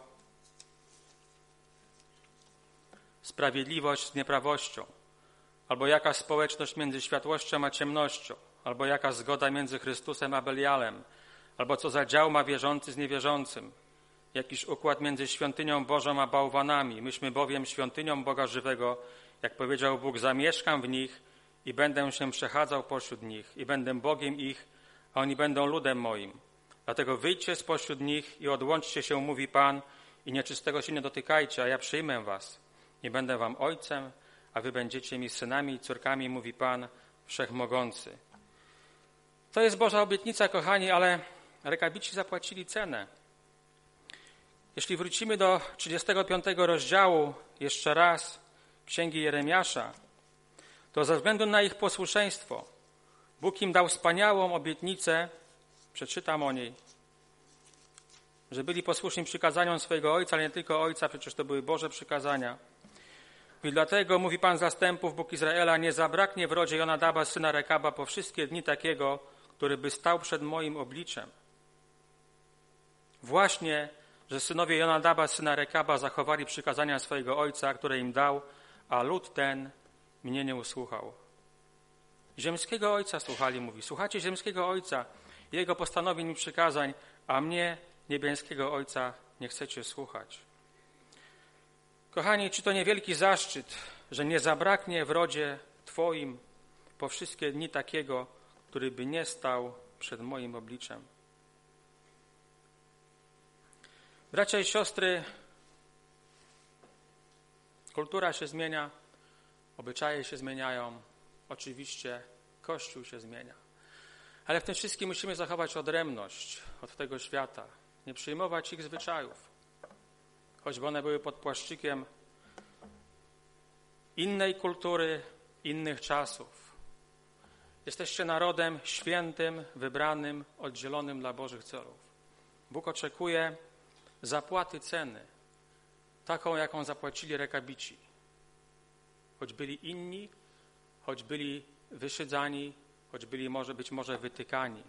sprawiedliwość z nieprawością? Albo jaka społeczność między światłością a ciemnością? Albo jaka zgoda między Chrystusem a Belialem? Albo co za dział ma wierzący z niewierzącym? Jakiś układ między świątynią Bożą a bałwanami? Myśmy bowiem świątynią Boga żywego, jak powiedział Bóg, zamieszkam w nich i będę się przechadzał pośród nich i będę Bogiem ich, a oni będą ludem moim. Dlatego wyjdźcie spośród nich i odłączcie się, mówi Pan, i nieczystego się nie dotykajcie, a ja przyjmę was. Nie będę wam ojcem, a wy będziecie mi synami i córkami, mówi Pan Wszechmogący. To jest Boża obietnica, kochani, ale rekabici zapłacili cenę. Jeśli wrócimy do trzydziestego piątego rozdziału jeszcze raz Księgi Jeremiasza, to ze względu na ich posłuszeństwo Bóg im dał wspaniałą obietnicę, przeczytam o niej, że byli posłuszni przykazaniom swojego Ojca, ale nie tylko Ojca, przecież to były Boże przykazania. I dlatego, mówi Pan zastępów, Bóg Izraela, nie zabraknie w rodzie Jonadaba, syna Rekaba, po wszystkie dni takiego, który by stał przed moim obliczem. Właśnie, że synowie Jonadaba, syna Rekaba, zachowali przykazania swojego Ojca, które im dał, a lud ten mnie nie usłuchał. Ziemskiego Ojca słuchali, mówi. Słuchacie ziemskiego Ojca, Jego postanowień i przykazań, a mnie, niebieskiego Ojca, nie chcecie słuchać. Kochani, czy to niewielki zaszczyt, że nie zabraknie w rodzie Twoim po wszystkie dni takiego, który by nie stał przed moim obliczem. Bracia i siostry, kultura się zmienia, obyczaje się zmieniają, oczywiście Kościół się zmienia. Ale w tym wszystkim musimy zachować odrębność od tego świata, nie przyjmować ich zwyczajów, choćby one były pod płaszczykiem innej kultury, innych czasów. Jesteście narodem świętym, wybranym, oddzielonym dla Bożych celów. Bóg oczekuje zapłaty ceny, taką, jaką zapłacili rekabici. Choć byli inni, choć byli wyszydzani, choć byli może być może wytykani.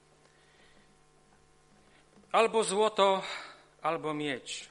Albo złoto, albo miedź.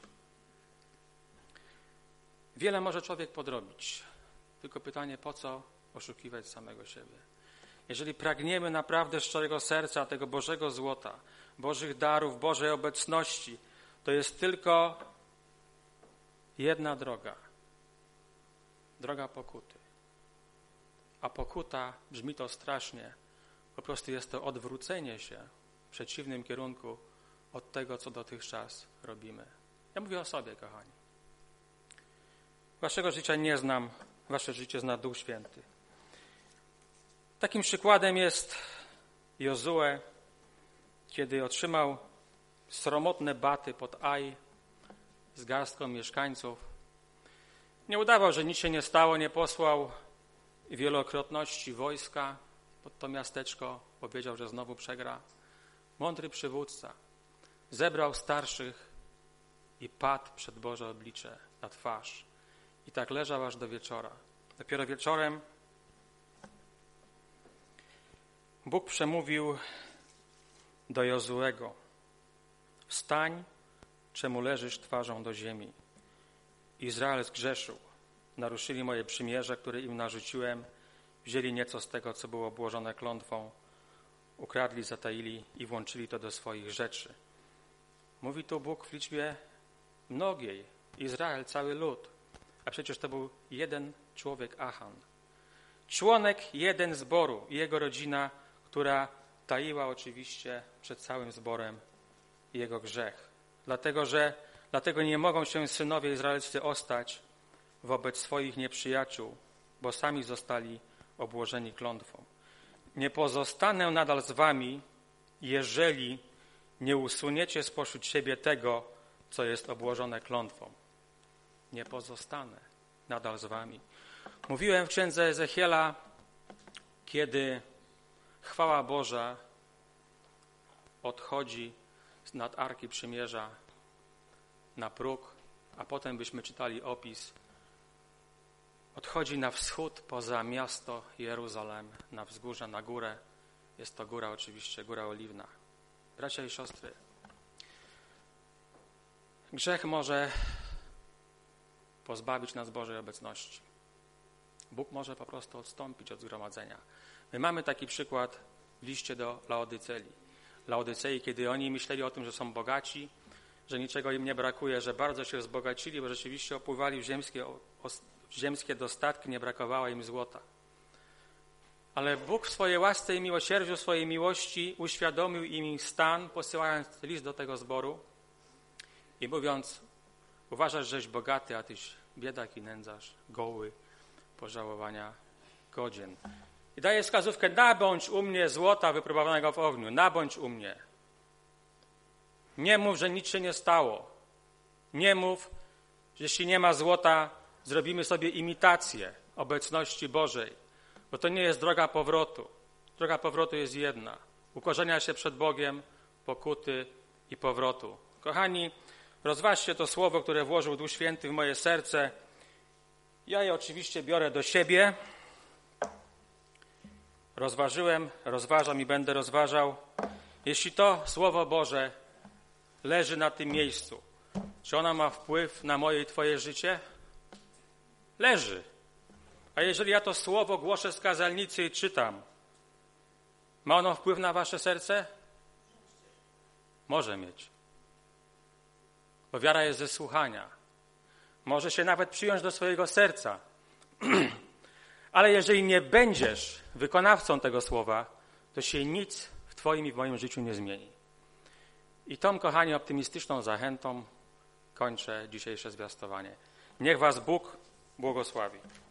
Wiele może człowiek podrobić, tylko pytanie, po co oszukiwać samego siebie? Jeżeli pragniemy naprawdę szczerego serca tego Bożego złota, Bożych darów, Bożej obecności, to jest tylko jedna droga. Droga pokuty. A pokuta, brzmi to strasznie, po prostu jest to odwrócenie się w przeciwnym kierunku od tego, co dotychczas robimy. Ja mówię o sobie, kochani. Waszego życia nie znam, wasze życie zna Duch Święty. Takim przykładem jest Jozue, kiedy otrzymał sromotne baty pod Aj z garstką mieszkańców. Nie udawał, że nic się nie stało, nie posłał wielokrotności wojska pod to miasteczko, powiedział, że znowu przegra. Mądry przywódca zebrał starszych i padł przed Boże oblicze na twarz. I tak leżał aż do wieczora. Dopiero wieczorem Bóg przemówił do Jozuego: wstań, czemu leżysz twarzą do ziemi. Izrael zgrzeszył, naruszyli moje przymierze, które im narzuciłem, wzięli nieco z tego, co było obłożone klątwą, ukradli, zataili i włączyli to do swoich rzeczy. Mówi tu Bóg w liczbie mnogiej. Izrael, cały lud. A przecież to był jeden człowiek, Achan. Członek jeden zboru i jego rodzina, która taiła oczywiście przed całym zborem jego grzech. Dlatego, że dlatego nie mogą się synowie izraelscy ostać wobec swoich nieprzyjaciół, bo sami zostali obłożeni klątwą. Nie pozostanę nadal z wami, jeżeli nie usuniecie spośród siebie tego, co jest obłożone klątwą. Nie pozostanę nadal z wami. Mówiłem w księdze Ezechiela, kiedy chwała Boża odchodzi nad Arki Przymierza na próg, a potem byśmy czytali opis, odchodzi na wschód poza miasto Jeruzalem, na wzgórze, na górę. Jest to góra oczywiście, Góra Oliwna. Bracia i siostry, grzech może pozbawić nas Bożej obecności. Bóg może po prostu odstąpić od zgromadzenia. My mamy taki przykład w liście do Laodycei. Laodycei, kiedy oni myśleli o tym, że są bogaci, że niczego im nie brakuje, że bardzo się wzbogacili, bo rzeczywiście opływali w ziemskie, w ziemskie dostatki, nie brakowało im złota. Ale Bóg w swojej łasce i miłosierdziu, swojej miłości uświadomił im ich stan, posyłając list do tego zboru i mówiąc: uważasz, żeś bogaty, a tyś biedak i nędzarz, goły, pożałowania godzien. I daje wskazówkę: nabądź u mnie złota wypróbowanego w ogniu, nabądź u mnie. Nie mów, że nic się nie stało. Nie mów, że jeśli nie ma złota, zrobimy sobie imitację obecności Bożej, bo to nie jest droga powrotu. Droga powrotu jest jedna. Ukorzenia się przed Bogiem, pokuty i powrotu. Kochani, rozważcie to słowo, które włożył Duch Święty w moje serce. Ja je oczywiście biorę do siebie. Rozważyłem, rozważam i będę rozważał. Jeśli to Słowo Boże leży na tym miejscu, czy ono ma wpływ na moje i Twoje życie? Leży. A jeżeli ja to Słowo głoszę z kazalnicy i czytam, ma ono wpływ na wasze serce? Może mieć. Bo wiara jest ze słuchania. Może się nawet przyjąć do swojego serca. Ale jeżeli nie będziesz wykonawcą tego słowa, to się nic w Twoim i w moim życiu nie zmieni. I tą, kochani, optymistyczną zachętą kończę dzisiejsze zwiastowanie. Niech was Bóg błogosławi.